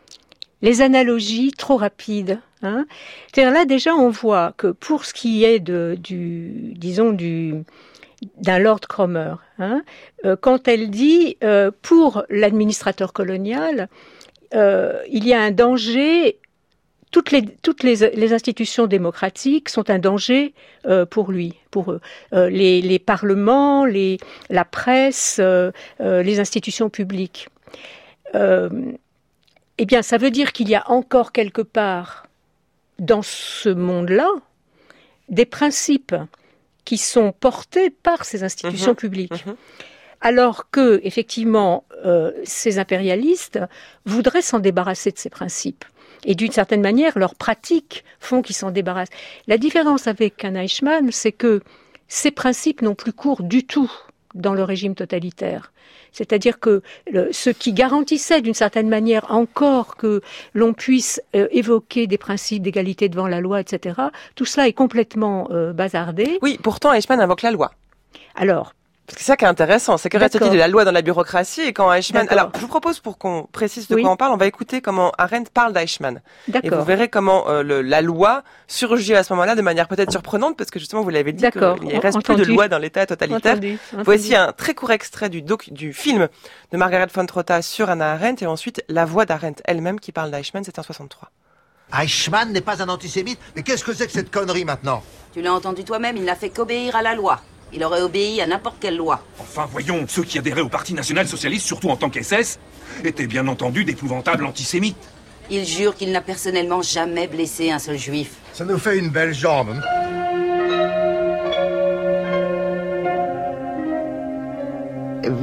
les analogies trop rapides. Hein. C'est-à-dire là déjà on voit que pour ce qui est de du disons du d'un Lord Cromer, hein, euh, quand elle dit euh, pour l'administrateur colonial, euh, il y a un danger. Toutes les toutes les, les institutions démocratiques sont un danger euh, pour lui, pour eux. Euh, les, les parlements, les la presse, euh, euh, les institutions publiques. Euh, eh bien, ça veut dire qu'il y a encore quelque part dans ce monde-là des principes qui sont portés par ces institutions mmh, publiques. Mmh. Alors que, effectivement, euh, ces impérialistes voudraient s'en débarrasser de ces principes. Et d'une certaine manière, leurs pratiques font qu'ils s'en débarrassent. La différence avec un Eichmann, c'est que ces principes n'ont plus cours du tout dans le régime totalitaire. C'est-à-dire que le, ce qui garantissait d'une certaine manière encore que l'on puisse euh, évoquer des principes d'égalité devant la loi, et cetera, tout cela est complètement euh, bazardé. Oui, pourtant Eichmann invoque la loi. Alors, c'est ça qui est intéressant, c'est que reste-t-il de la loi dans la bureaucratie et quand Eichmann... D'accord. Alors, je vous propose pour qu'on précise de oui. quoi on parle, on va écouter comment Arendt parle d'Eichmann. D'accord. Et vous verrez comment euh, le, la loi surgit à ce moment-là de manière peut-être surprenante, parce que justement, vous l'avez dit, D'accord. qu'il ne reste Entendu. plus de loi dans l'État totalitaire. Entendu. Entendu. Voici un très court extrait du, doc, du film de Margaret von Trotta sur Hannah Arendt et ensuite la voix d'Arendt elle-même qui parle d'Eichmann, c'est en soixante-trois. Eichmann n'est pas un antisémite? Mais qu'est-ce que c'est que cette connerie maintenant? Tu l'as entendu toi-même, il n'a fait qu'obéir à la loi. Il aurait obéi à n'importe quelle loi. Enfin, voyons, ceux qui adhéraient au Parti national-socialiste, surtout en tant qu'S S, étaient bien entendu d'épouvantables antisémites. Il jure qu'il n'a personnellement jamais blessé un seul juif. Ça nous fait une belle jambe.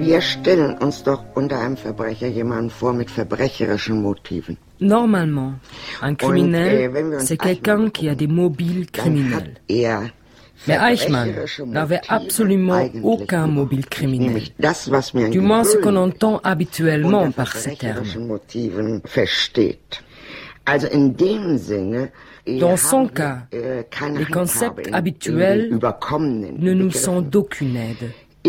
Wir stellen uns doch unter einem Verbrecher jemanden vor mit verbrecherischen Motiven. Normalement, un criminel, c'est quelqu'un qui a des mobiles criminels. Mais Eichmann n'avait absolument aucun mobile criminel. Du moins ce qu'on entend habituellement par ces termes. Dans son cas, les concepts habituels ne nous sont d'aucune aide.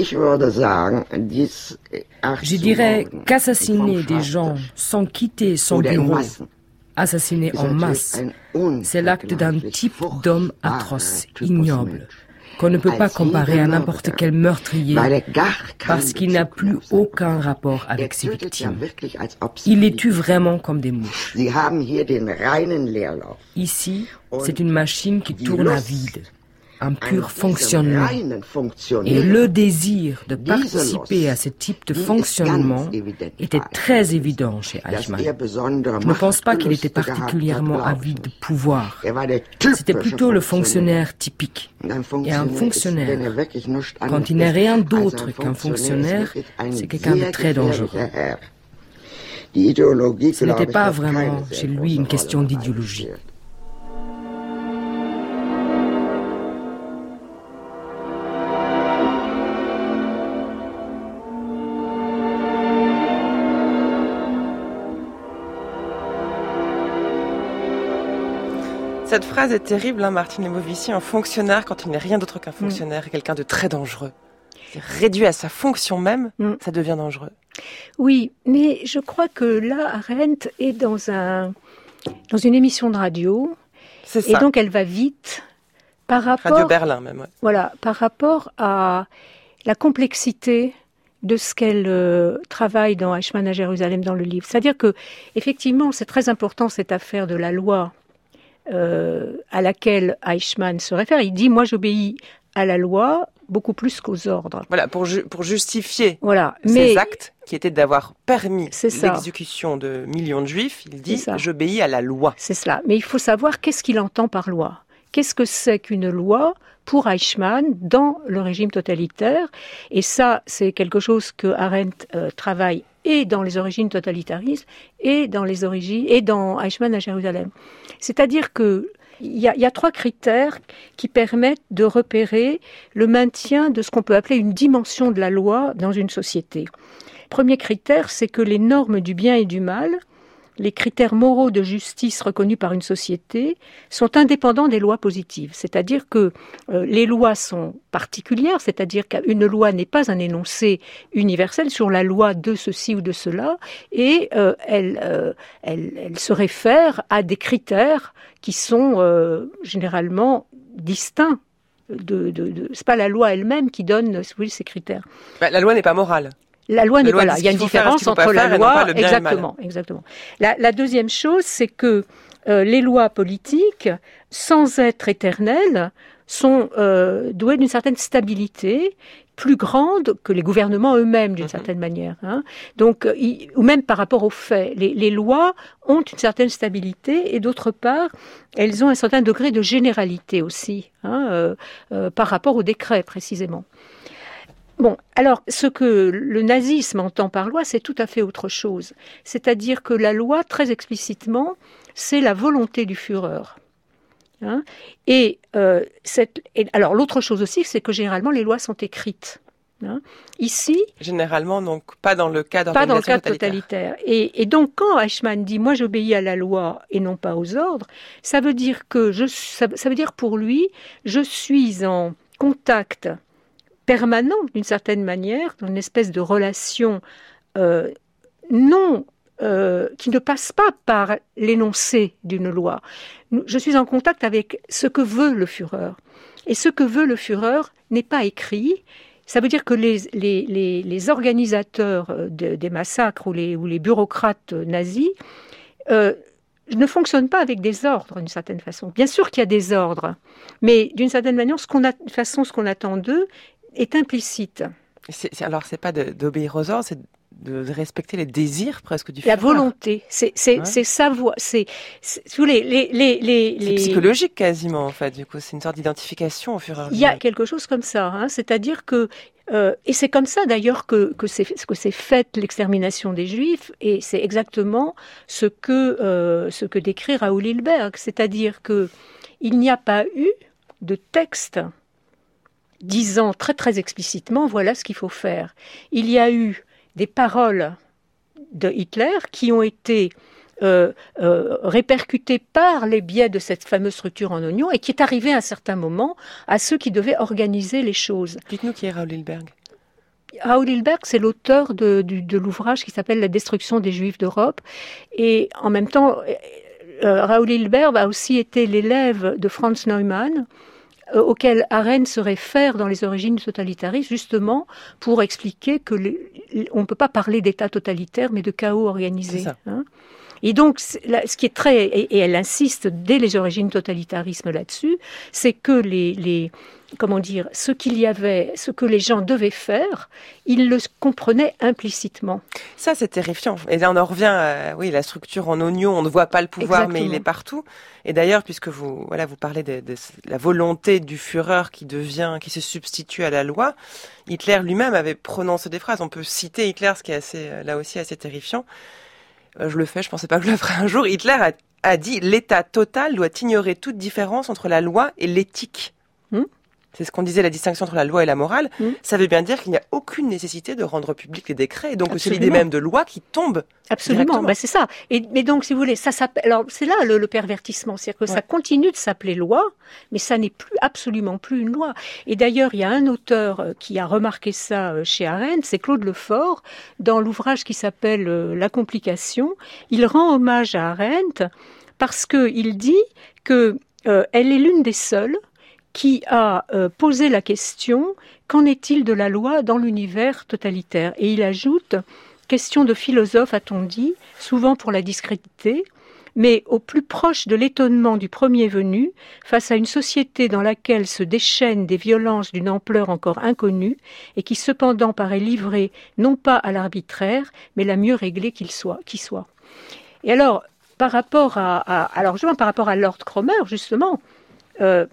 Je dirais qu'assassiner des gens sans quitter son bureau, assassiner en masse, c'est l'acte d'un type d'homme atroce, ignoble, qu'on ne peut pas comparer à n'importe quel meurtrier, parce qu'il n'a plus aucun rapport avec ses victimes. Il les tue vraiment comme des mouches. Ici, c'est une machine qui tourne à vide. Un pur fonctionnement. Et le désir de participer à ce type de fonctionnement était très évident chez Eichmann. Je ne pense pas qu'il était particulièrement avide de pouvoir. C'était plutôt le fonctionnaire typique. Et un fonctionnaire, quand il n'est rien d'autre qu'un fonctionnaire, c'est quelqu'un de très dangereux. Ce n'était pas vraiment chez lui une question d'idéologie. Cette phrase est terrible, hein, Martine Lemovici, un fonctionnaire, quand il n'est rien d'autre qu'un fonctionnaire, mmh. est quelqu'un de très dangereux. C'est réduit à sa fonction même, mmh. ça devient dangereux. Oui, mais je crois que là, Arendt est dans, un, dans une émission de radio, c'est ça. Et donc elle va vite par rapport... Radio Berlin même, ouais. Voilà, par rapport à la complexité de ce qu'elle euh, travaille dans Eichmann à Jérusalem dans le livre. C'est-à-dire que, effectivement, c'est très important cette affaire de la loi, Euh, à laquelle Eichmann se réfère. Il dit « Moi, j'obéis à la loi beaucoup plus qu'aux ordres. » Voilà, pour, ju- pour justifier voilà. ces Mais, actes qui étaient d'avoir permis ça. l'exécution de millions de juifs, il dit « J'obéis à la loi ». C'est cela. Mais il faut savoir qu'est-ce qu'il entend par loi. Qu'est-ce que c'est qu'une loi pour Eichmann dans le régime totalitaire? Et ça, c'est quelque chose que Arendt euh, travaille et dans les origines totalitaristes, et dans les origines, et dans Eichmann à Jérusalem. C'est-à-dire que il y a, y a trois critères qui permettent de repérer le maintien de ce qu'on peut appeler une dimension de la loi dans une société. Premier critère, c'est que les normes du bien et du mal, les critères moraux de justice reconnus par une société sont indépendants des lois positives. C'est-à-dire que euh, les lois sont particulières, c'est-à-dire qu'une loi n'est pas un énoncé universel sur la loi de ceci ou de cela, et euh, elle, euh, elle, elle se réfère à des critères qui sont euh, généralement distincts. De, de, de, c'est pas la loi elle-même qui donne si vous voulez, ces critères. Bah, la loi n'est pas morale. La loi n'est la loi pas là. Il y a une différence entre la loi, exactement, exactement. La, la deuxième chose, c'est que euh, les lois politiques, sans être éternelles, sont euh, douées d'une certaine stabilité, plus grande que les gouvernements eux-mêmes, d'une mmh. certaine manière. Hein. Donc, y, ou même par rapport aux faits, les, les lois ont une certaine stabilité, et d'autre part, elles ont un certain degré de généralité aussi, hein, euh, euh, par rapport aux décrets précisément. Bon, alors, ce que le nazisme entend par loi, c'est tout à fait autre chose. C'est-à-dire que la loi, très explicitement, c'est la volonté du Führer. Hein et, euh, cette, et alors, l'autre chose aussi, c'est que généralement, les lois sont écrites. Hein Ici... Généralement, donc, pas dans le cadre Pas dans le cadre totalitaire. totalitaire. Et, et donc, quand Eichmann dit « moi, j'obéis à la loi et non pas aux ordres », ça veut dire que, je, ça, ça veut dire pour lui, je suis en contact permanent, d'une certaine manière, dans une espèce de relation euh, non, euh, qui ne passe pas par l'énoncé d'une loi. Je suis en contact avec ce que veut le Führer. Et ce que veut le Führer n'est pas écrit. Ça veut dire que les, les, les, les organisateurs de, des massacres ou les, ou les bureaucrates nazis euh, ne fonctionnent pas avec des ordres, d'une certaine façon. Bien sûr qu'il y a des ordres, mais d'une certaine manière, ce qu'on a, de façon, ce qu'on attend d'eux est implicite. C'est, c'est, alors, c'est pas de, d'obéir aux ordres, c'est de respecter les désirs presque du La Führer. volonté, c'est c'est ouais. c'est sa voix, c'est si vous voulez les les les, c'est les... psychologique quasiment en fait. Du coup, c'est une sorte d'identification au Führer. Il y a quelque chose comme ça, hein, c'est-à-dire que euh, et c'est comme ça d'ailleurs que que c'est que c'est faite l'extermination des Juifs, et c'est exactement ce que euh, ce que décrit Raoul Hilberg, c'est-à-dire que il n'y a pas eu de texte disant très très explicitement voilà ce qu'il faut faire. Il y a eu des paroles de Hitler qui ont été euh, euh, répercutées par les biais de cette fameuse structure en oignon et qui est arrivée à un certain moment à ceux qui devaient organiser les choses. Dites-nous qui est Raoul Hilberg. Raoul Hilberg, c'est l'auteur de, de, de l'ouvrage qui s'appelle « La destruction des Juifs d'Europe ». Et en même temps, euh, Raoul Hilberg a aussi été l'élève de Franz Neumann, euh, auquel Arendt se réfère dans les origines du totalitarisme, justement pour expliquer que les, on ne peut pas parler d'État totalitaire, mais de chaos organisé. Hein. Et donc, là, ce qui est très, et, et elle insiste dès les origines du totalitarisme là-dessus, c'est que les, les, comment dire, ce qu'il y avait, ce que les gens devaient faire, ils le comprenaient implicitement. Ça, c'est terrifiant. Et là, on en revient à, oui, la structure en oignon. On ne voit pas le pouvoir, Exactement. Mais il est partout. Et d'ailleurs, puisque vous, voilà, vous parlez de, de la volonté du Führer qui devient, qui se substitue à la loi, Hitler lui-même avait prononcé des phrases. On peut citer Hitler, ce qui est assez, là aussi assez terrifiant. Je le fais, je pensais pas que je le ferais un jour. Hitler a, a dit « L'État total doit ignorer toute différence entre la loi et l'éthique. Hum ». C'est ce qu'on disait, la distinction entre la loi et la morale. Hum. Ça veut bien dire qu'il n'y a aucune nécessité de rendre public les décrets, et donc c'est l'idée même de loi qui tombe. Absolument, ben c'est ça. Et, mais donc, si vous voulez, ça s'appelle. Alors, c'est là le, le pervertissement, c'est-à-dire que ouais. ça continue de s'appeler loi, mais ça n'est plus absolument plus une loi. Et d'ailleurs, il y a un auteur qui a remarqué ça chez Arendt, c'est Claude Lefort, dans l'ouvrage qui s'appelle La complication. Il rend hommage à Arendt parce que il dit que euh, elle est l'une des seules qui a euh, posé la question « Qu'en est-il de la loi dans l'univers totalitaire ?» Et il ajoute « Question de philosophe, a-t-on dit, souvent pour la discréditer, mais au plus proche de l'étonnement du premier venu, face à une société dans laquelle se déchaînent des violences d'une ampleur encore inconnue et qui cependant paraît livrée non pas à l'arbitraire, mais la mieux réglée qu'il soit, qui soit. » Et alors, par rapport à, à, alors justement, par rapport à Lord Cromer, justement, euh,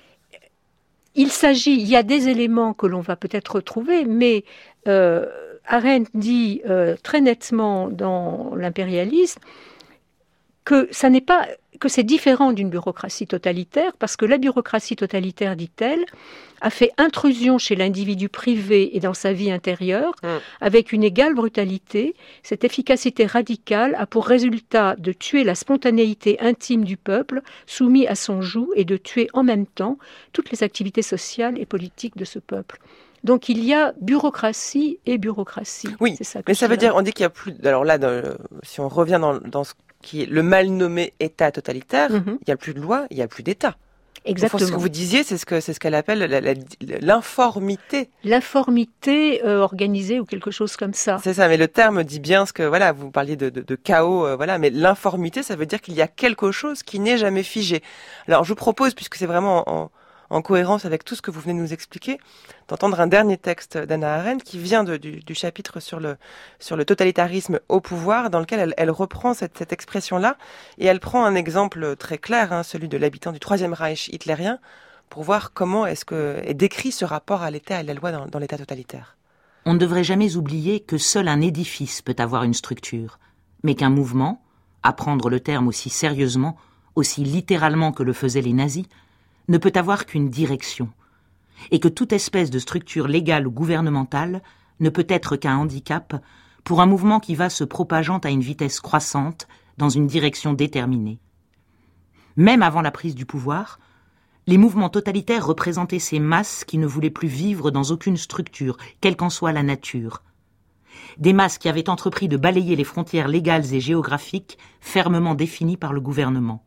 il s'agit, il y a des éléments que l'on va peut-être retrouver, mais euh, Arendt dit euh, très nettement dans l'impérialisme que ça n'est pas, que c'est différent d'une bureaucratie totalitaire, parce que la bureaucratie totalitaire, dit-elle, a fait intrusion chez l'individu privé et dans sa vie intérieure, mmh. avec une égale brutalité. Cette efficacité radicale a pour résultat de tuer la spontanéité intime du peuple, soumis à son joug, et de tuer en même temps toutes les activités sociales et politiques de ce peuple. Donc il y a bureaucratie et bureaucratie. Oui, c'est ça que mais ça veut dire, on dit qu'il y a plus... Alors là, dans, si on revient dans, dans ce qui est le mal nommé État totalitaire, mmh. il n'y a plus de loi, il n'y a plus d'État. Exactement. Ce que vous disiez, c'est ce que c'est ce qu'elle appelle la, la, l'informité. L'informité euh, organisée ou quelque chose comme ça. C'est ça, mais le terme dit bien ce que voilà. Vous parliez de, de, de chaos, euh, voilà. Mais l'informité, ça veut dire qu'il y a quelque chose qui n'est jamais figé. Alors, je vous propose, puisque c'est vraiment en, en cohérence avec tout ce que vous venez de nous expliquer, d'entendre un dernier texte d'Hannah Arendt qui vient de, du, du chapitre sur le, sur le totalitarisme au pouvoir, dans lequel elle, elle reprend cette, cette expression-là, et elle prend un exemple très clair, hein, celui de l'habitant du Troisième Reich hitlérien, pour voir comment est-ce que est décrit ce rapport à l'État et à la loi dans, dans l'État totalitaire. On ne devrait jamais oublier que seul un édifice peut avoir une structure, mais qu'un mouvement, à prendre le terme aussi sérieusement, aussi littéralement que le faisaient les nazis, ne peut avoir qu'une direction, et que toute espèce de structure légale ou gouvernementale ne peut être qu'un handicap pour un mouvement qui va se propageant à une vitesse croissante dans une direction déterminée. Même avant la prise du pouvoir, les mouvements totalitaires représentaient ces masses qui ne voulaient plus vivre dans aucune structure, quelle qu'en soit la nature. Des masses qui avaient entrepris de balayer les frontières légales et géographiques fermement définies par le gouvernement.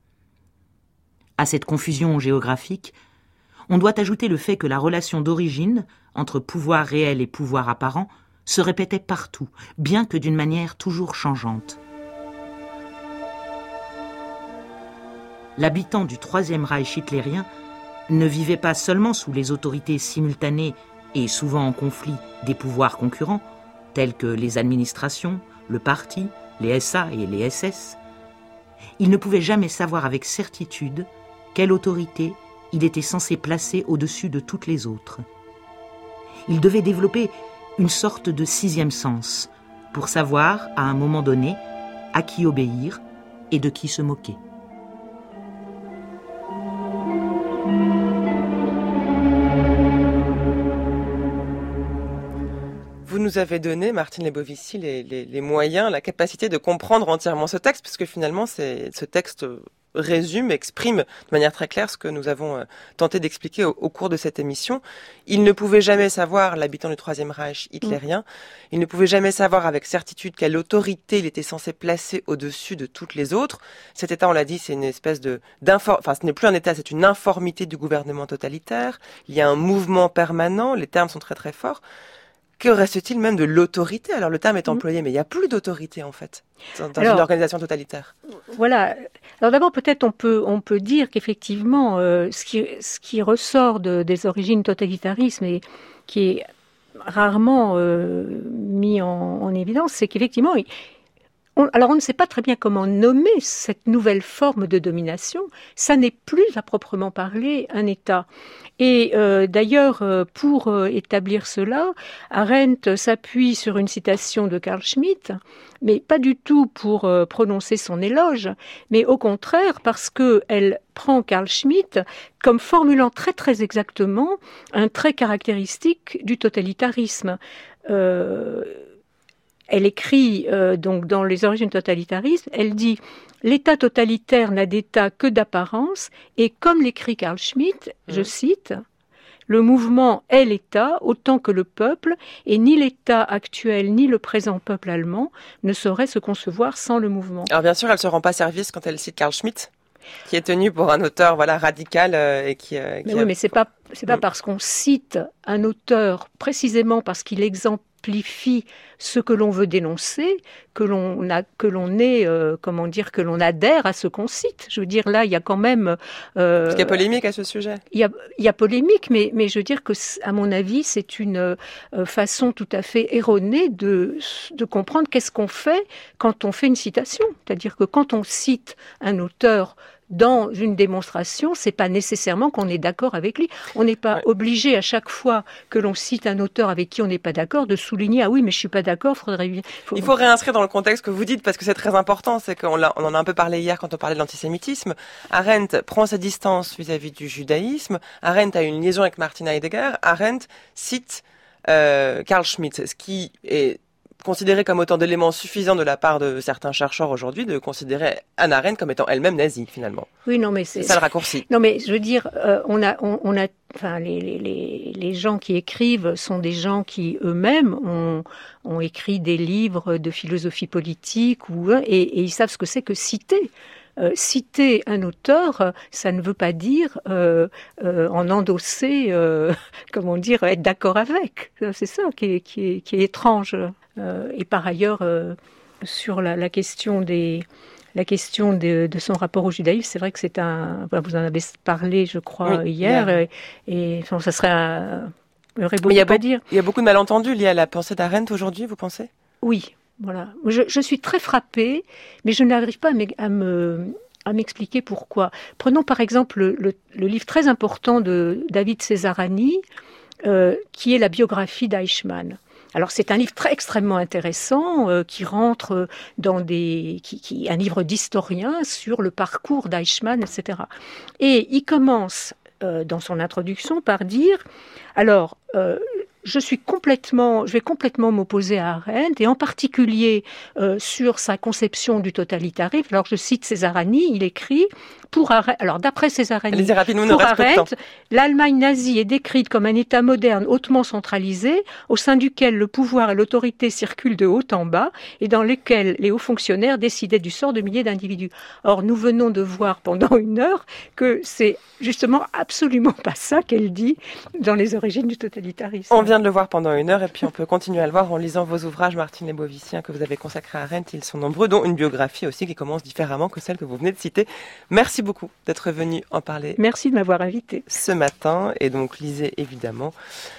À cette confusion géographique, on doit ajouter le fait que la relation d'origine entre pouvoir réel et pouvoir apparent se répétait partout, bien que d'une manière toujours changeante. L'habitant du Troisième Reich hitlérien ne vivait pas seulement sous les autorités simultanées et souvent en conflit des pouvoirs concurrents, tels que les administrations, le parti, les S A et les S S, il ne pouvait jamais savoir avec certitude quelle autorité il était censé placer au-dessus de toutes les autres. Il devait développer une sorte de sixième sens pour savoir, à un moment donné, à qui obéir et de qui se moquer. Vous nous avez donné, Martine Lebovici, les, les, les moyens, la capacité de comprendre entièrement ce texte, puisque finalement, c'est, ce texte résume, exprime de manière très claire ce que nous avons euh, tenté d'expliquer au, au cours de cette émission. Il ne pouvait jamais savoir, l'habitant du Troisième Reich hitlérien, il ne pouvait jamais savoir avec certitude quelle autorité il était censé placer au-dessus de toutes les autres. Cet État, on l'a dit, c'est une espèce de d'infor... enfin, ce n'est plus un État, c'est une informité du gouvernement totalitaire. Il y a un mouvement permanent, les termes sont très très forts. Que reste-t-il même de l'autorité? Alors le terme est employé, mais il n'y a plus d'autorité en fait dans, dans Alors, une organisation totalitaire. Voilà. Alors d'abord peut-être on peut on peut dire qu'effectivement euh, ce qui ce qui ressort de, des origines du totalitarisme et qui est rarement euh, mis en, en évidence, c'est qu'effectivement il, On, alors on ne sait pas très bien comment nommer cette nouvelle forme de domination. Ça n'est plus à proprement parler un État. Et euh, d'ailleurs, euh, pour euh, établir cela, Arendt s'appuie sur une citation de Carl Schmitt, mais pas du tout pour euh, prononcer son éloge, mais au contraire parce qu'elle prend Carl Schmitt comme formulant très très exactement un trait caractéristique du totalitarisme. Euh, Elle écrit euh, donc dans Les origines du totalitarisme, elle dit « L'État totalitaire n'a d'État que d'apparence et comme l'écrit Carl Schmitt, mmh. je cite, « Le mouvement est l'État autant que le peuple et ni l'État actuel ni le présent peuple allemand ne saurait se concevoir sans le mouvement. » Alors bien sûr, elle ne se rend pas service quand elle cite Carl Schmitt, qui est tenu pour un auteur voilà radical euh, et qui. Euh, qui mais a... oui, mais c'est pas c'est pas mmh. parce qu'on cite un auteur précisément parce qu'il exemplifie ce que l'on veut dénoncer que l'on a que l'on est euh, comment dire que l'on adhère à ce qu'on cite. Je veux dire là, il y a quand même. Euh, Parce qu'il y a polémique à ce sujet. Il y a il y a polémique, mais mais je veux dire que à mon avis, c'est une euh, façon tout à fait erronée de de comprendre qu'est-ce qu'on fait quand on fait une citation. C'est-à-dire que quand on cite un auteur dans une démonstration, c'est pas nécessairement qu'on est d'accord avec lui. On n'est pas ouais. obligé à chaque fois que l'on cite un auteur avec qui on n'est pas d'accord de souligner ah oui mais je suis pas d'accord. Faudrait faut... Il faut réinscrire dans le contexte que vous dites parce que c'est très important. C'est qu'on l'a, on en a un peu parlé hier quand on parlait de l'antisémitisme. Arendt prend sa distance vis-à-vis du judaïsme. Arendt a une liaison avec Martin Heidegger. Arendt cite euh, Carl Schmitt, ce qui est considéré comme autant d'éléments suffisants de la part de certains chercheurs aujourd'hui de considérer Hannah Arendt comme étant elle-même nazie finalement. Oui, non, mais c'est, c'est ça le raccourci. Non, mais je veux dire, euh, on a, on, on a, enfin, les, les, les gens qui écrivent sont des gens qui eux-mêmes ont, ont écrit des livres de philosophie politique ou et, et ils savent ce que c'est que citer. Euh, citer un auteur, ça ne veut pas dire euh, euh, en endosser, euh, comment dire, être d'accord avec. C'est ça qui est, qui est, qui est étrange. Euh, et par ailleurs, euh, sur la, la question des, la question de, de son rapport au judaïsme, c'est vrai que c'est un. Vous en avez parlé, je crois, oui, hier, yeah. et, et enfin, ça serait un. Il y aurait beaucoup à dire. Il y a beaucoup de malentendus liés à la pensée d'Arendt aujourd'hui, vous pensez ? Oui. Voilà. Je, je suis très frappée, mais je n'arrive pas à, me, à m'expliquer pourquoi. Prenons par exemple le, le, le livre très important de David Cesarani, euh, qui est la biographie d'Eichmann. Alors c'est un livre très extrêmement intéressant euh, qui rentre dans des, qui, qui, un livre d'historien sur le parcours d'Eichmann, et cetera. Et il commence euh, dans son introduction par dire, alors. Euh, Je suis complètement, je vais complètement m'opposer à Arendt et en particulier euh, sur sa conception du totalitarisme. Alors je cite Cesarani, il écrit pour Arendt. Alors d'après Cesarani, pour Arendt, l'Allemagne nazie est décrite comme un État moderne hautement centralisé, au sein duquel le pouvoir et l'autorité circulent de haut en bas et dans lequel les hauts fonctionnaires décidaient du sort de milliers d'individus. Or nous venons de voir pendant une heure que c'est justement absolument pas ça qu'elle dit dans Les origines du totalitarisme. On vient de le voir pendant une heure et puis on peut continuer à le voir en lisant vos ouvrages, Martine Lebovici, que vous avez consacrés à Arendt. Ils sont nombreux, dont une biographie aussi qui commence différemment que celle que vous venez de citer. Merci beaucoup d'être venu en parler. Merci de m'avoir invité ce matin. Et donc lisez évidemment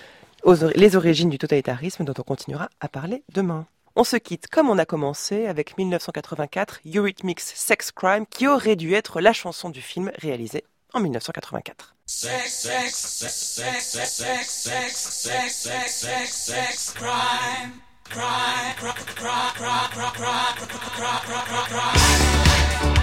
aux, les origines du totalitarisme dont on continuera à parler demain. On se quitte comme on a commencé avec mille neuf cent quatre-vingt-quatre, Eurythmics Sex Crime, qui aurait dû être la chanson du film réalisé en mille neuf cent quatre-vingt-quatre. Sex, sex, sex, sex, sex, sex, sex, sex, sex, sex, sex, crime, crime, crime, crime, crime, crime, crime, crime, crime, crime.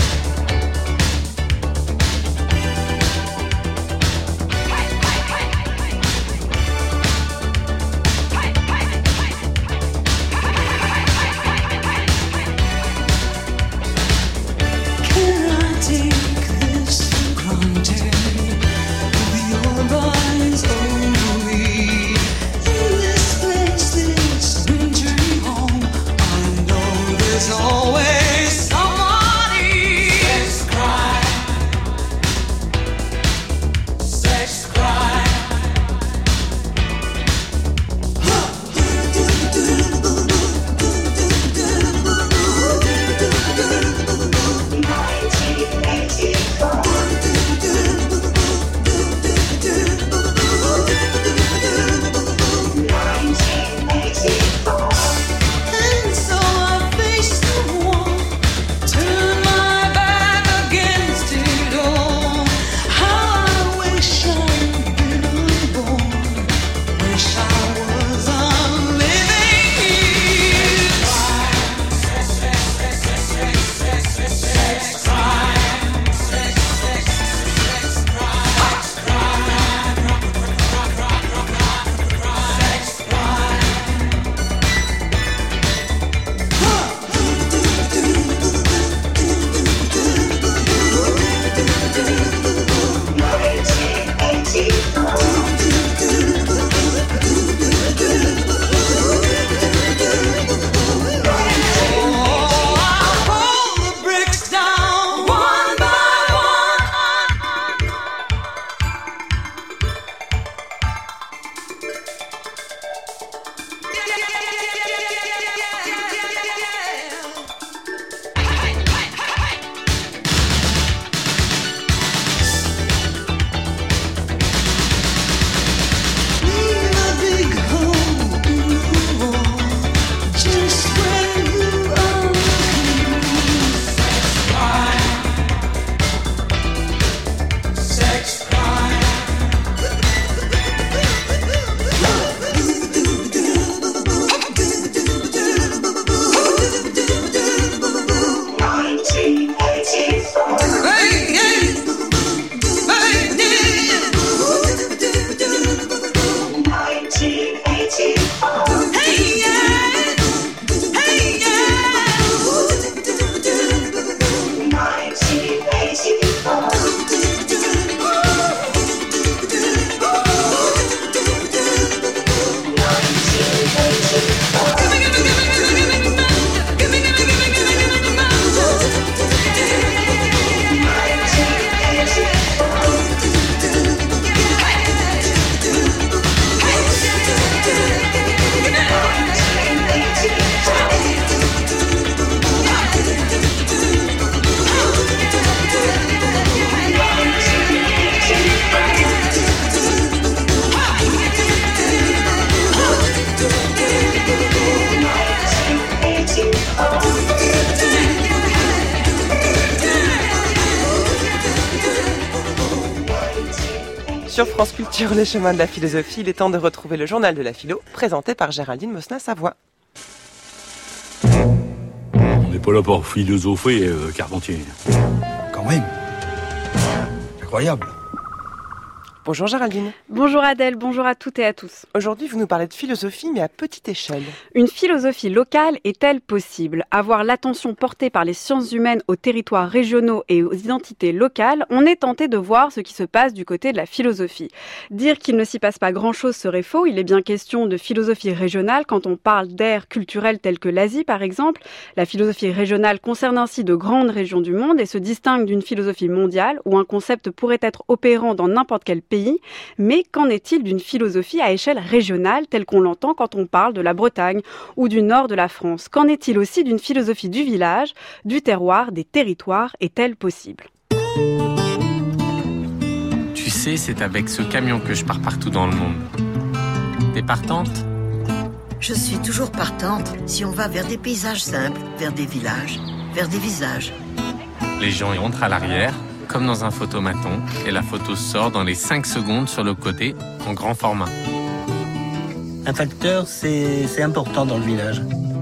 Sur France Culture, les chemins de la philosophie, il est temps de retrouver le journal de la philo, présenté par Géraldine Mosna-Savoie. On n'est pas là pour philosopher, euh, Carpentier. Quand même. Incroyable. Bonjour Géraldine. Bonjour Adèle, bonjour à toutes et à tous. Aujourd'hui, vous nous parlez de philosophie, mais à petite échelle. Une philosophie locale est-elle possible ? Avoir l'attention portée par les sciences humaines aux territoires régionaux et aux identités locales, on est tenté de voir ce qui se passe du côté de la philosophie. Dire qu'il ne s'y passe pas grand-chose serait faux, il est bien question de philosophie régionale quand on parle d'aires culturelles telles que l'Asie par exemple. La philosophie régionale concerne ainsi de grandes régions du monde et se distingue d'une philosophie mondiale où un concept pourrait être opérant dans n'importe quel pays. Mais qu'en est-il d'une philosophie à échelle régionale telle qu'on l'entend quand on parle de la Bretagne ou du nord de la France ? Qu'en est-il aussi d'une philosophie du village, du terroir, des territoires ? Est-elle possible ? Tu sais, c'est avec ce camion que je pars partout dans le monde. T'es partante ? Je suis toujours partante si on va vers des paysages simples, vers des villages, vers des visages. Les gens y entrent à l'arrière, comme dans un photomaton, et la photo sort dans les cinq secondes sur le côté, en grand format. Un facteur, c'est, c'est important dans le village.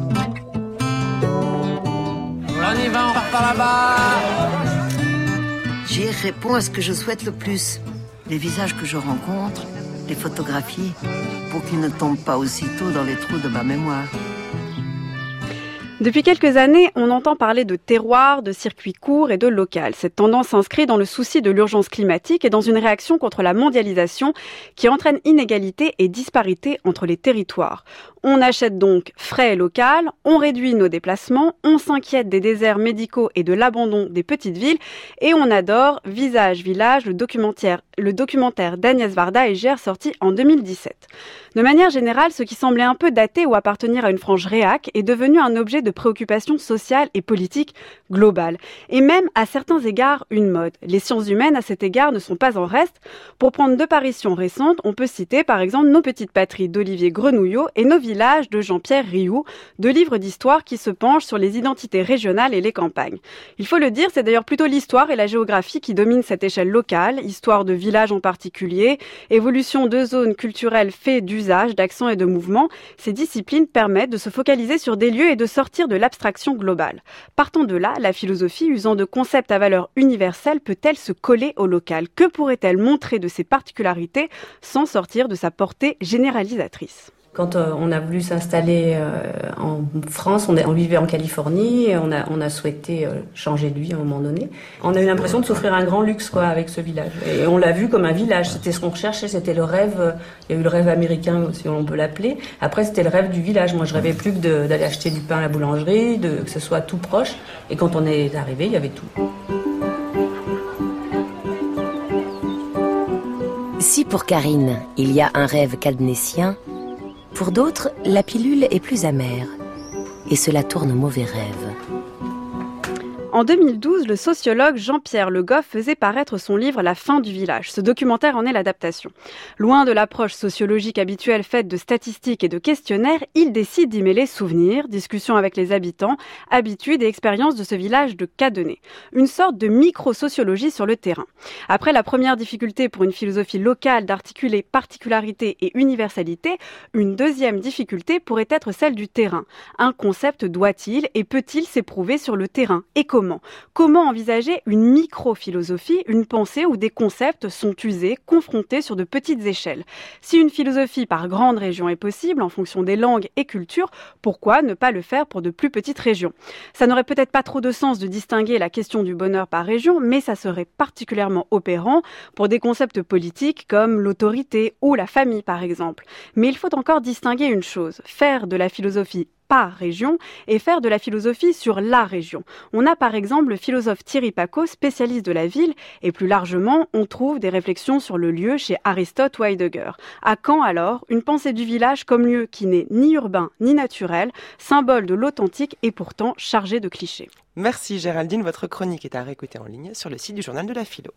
On y va, on part par là-bas. J'y réponds à ce que je souhaite le plus. Les visages que je rencontre, les photographies, pour qu'ils ne tombent pas aussitôt dans les trous de ma mémoire. Depuis quelques années, on entend parler de terroir, de circuits courts et de local. Cette tendance s'inscrit dans le souci de l'urgence climatique et dans une réaction contre la mondialisation qui entraîne inégalité et disparité entre les territoires. On achète donc frais et local, on réduit nos déplacements, on s'inquiète des déserts médicaux et de l'abandon des petites villes et on adore Visage Village, le documentaire, le documentaire d'Agnès Varda et Gère sorti en deux mille dix-sept. De manière générale, ce qui semblait un peu daté ou appartenir à une frange réac est devenu un objet de préoccupation sociale et politique globale. Et même, à certains égards, une mode. Les sciences humaines, à cet égard, ne sont pas en reste. Pour prendre deux parutions récentes, on peut citer par exemple Nos petites patries d'Olivier Grenouillot et Nos villages de Jean-Pierre Rioux, deux livres d'histoire qui se penchent sur les identités régionales et les campagnes. Il faut le dire, c'est d'ailleurs plutôt l'histoire et la géographie qui dominent cette échelle locale, histoire de villages en particulier, évolution de zones culturelles fait d'usage, d'accent et de mouvement. Ces disciplines permettent de se focaliser sur des lieux et de sortir de l'abstraction globale. Partant de là, la philosophie, usant de concepts à valeur universelle, peut-elle se coller au local ? Que pourrait-elle montrer de ses particularités sans sortir de sa portée généralisatrice ? Quand euh, on a voulu s'installer euh, en France, on, est, on vivait en Californie, et on a, on a souhaité euh, changer de vie à un moment donné. On a eu l'impression de s'offrir un grand luxe quoi, avec ce village. Et on l'a vu comme un village, c'était ce qu'on recherchait, c'était le rêve, euh, il y a eu le rêve américain, si on peut l'appeler. Après, c'était le rêve du village. Moi, je rêvais plus que de, d'aller acheter du pain à la boulangerie, de, que ce soit tout proche. Et quand on est arrivé, il y avait tout. Si pour Karine, il y a un rêve cadnécien, pour d'autres, la pilule est plus amère, et cela tourne au mauvais rêve. En deux mille douze, le sociologue Jean-Pierre Le Goff faisait paraître son livre « La fin du village ». Ce documentaire en est l'adaptation. Loin de l'approche sociologique habituelle faite de statistiques et de questionnaires, il décide d'y mêler souvenirs, discussions avec les habitants, habitudes et expériences de ce village de Cadenet. Une sorte de micro-sociologie sur le terrain. Après la première difficulté pour une philosophie locale d'articuler particularité et universalité, une deuxième difficulté pourrait être celle du terrain. Un concept doit-il et peut-il s'éprouver sur le terrain et comment ? Comment envisager une micro-philosophie, une pensée où des concepts sont usés, confrontés sur de petites échelles ? Si une philosophie par grande région est possible, en fonction des langues et cultures, pourquoi ne pas le faire pour de plus petites régions ? Ça n'aurait peut-être pas trop de sens de distinguer la question du bonheur par région, mais ça serait particulièrement opérant pour des concepts politiques comme l'autorité ou la famille, par exemple. Mais il faut encore distinguer une chose, faire de la philosophie par région et faire de la philosophie sur la région. On a par exemple le philosophe Thierry Pacaud, spécialiste de la ville, et plus largement, on trouve des réflexions sur le lieu chez Aristote ou Heidegger. À quand alors une pensée du village comme lieu qui n'est ni urbain ni naturel, symbole de l'authentique et pourtant chargé de clichés. Merci Géraldine, votre chronique est à réécouter en ligne sur le site du Journal de la Philo.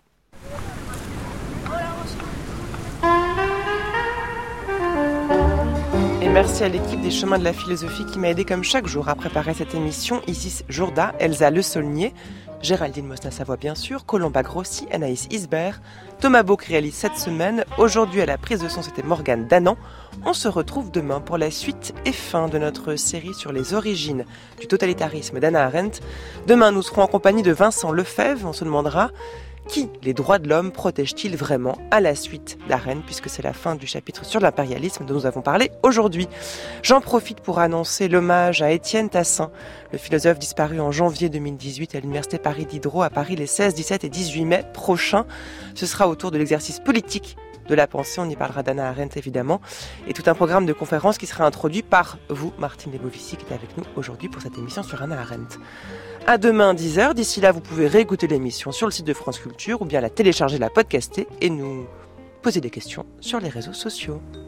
Et merci à l'équipe des Chemins de la Philosophie qui m'a aidé comme chaque jour à préparer cette émission. Isis Jourda, Elsa Le Saulnier, Géraldine Mosna-Savoie bien sûr, Colomba Grossi, Anaïs Isbert, Thomas Bauck réalise cette semaine. Aujourd'hui à la prise de son c'était Morgane Danan. On se retrouve demain pour la suite et fin de notre série sur les origines du totalitarisme d'Hannah Arendt. Demain nous serons en compagnie de Vincent Lefebvre. On se demandera qui les droits de l'homme protègent-ils vraiment à la suite d'Arendt, puisque c'est la fin du chapitre sur l'impérialisme dont nous avons parlé aujourd'hui. J'en profite pour annoncer l'hommage à Étienne Tassin, le philosophe disparu en janvier deux mille dix-huit à l'université Paris Diderot à Paris les seize, dix-sept et dix-huit mai prochains. Ce sera autour de l'exercice politique de la pensée, on y parlera d'Hannah Arendt évidemment, et tout un programme de conférences qui sera introduit par vous, Martine Lebovici, qui est avec nous aujourd'hui pour cette émission sur Hannah Arendt. À demain dix heures, d'ici là vous pouvez réécouter l'émission sur le site de France Culture ou bien la télécharger, la podcaster et nous poser des questions sur les réseaux sociaux.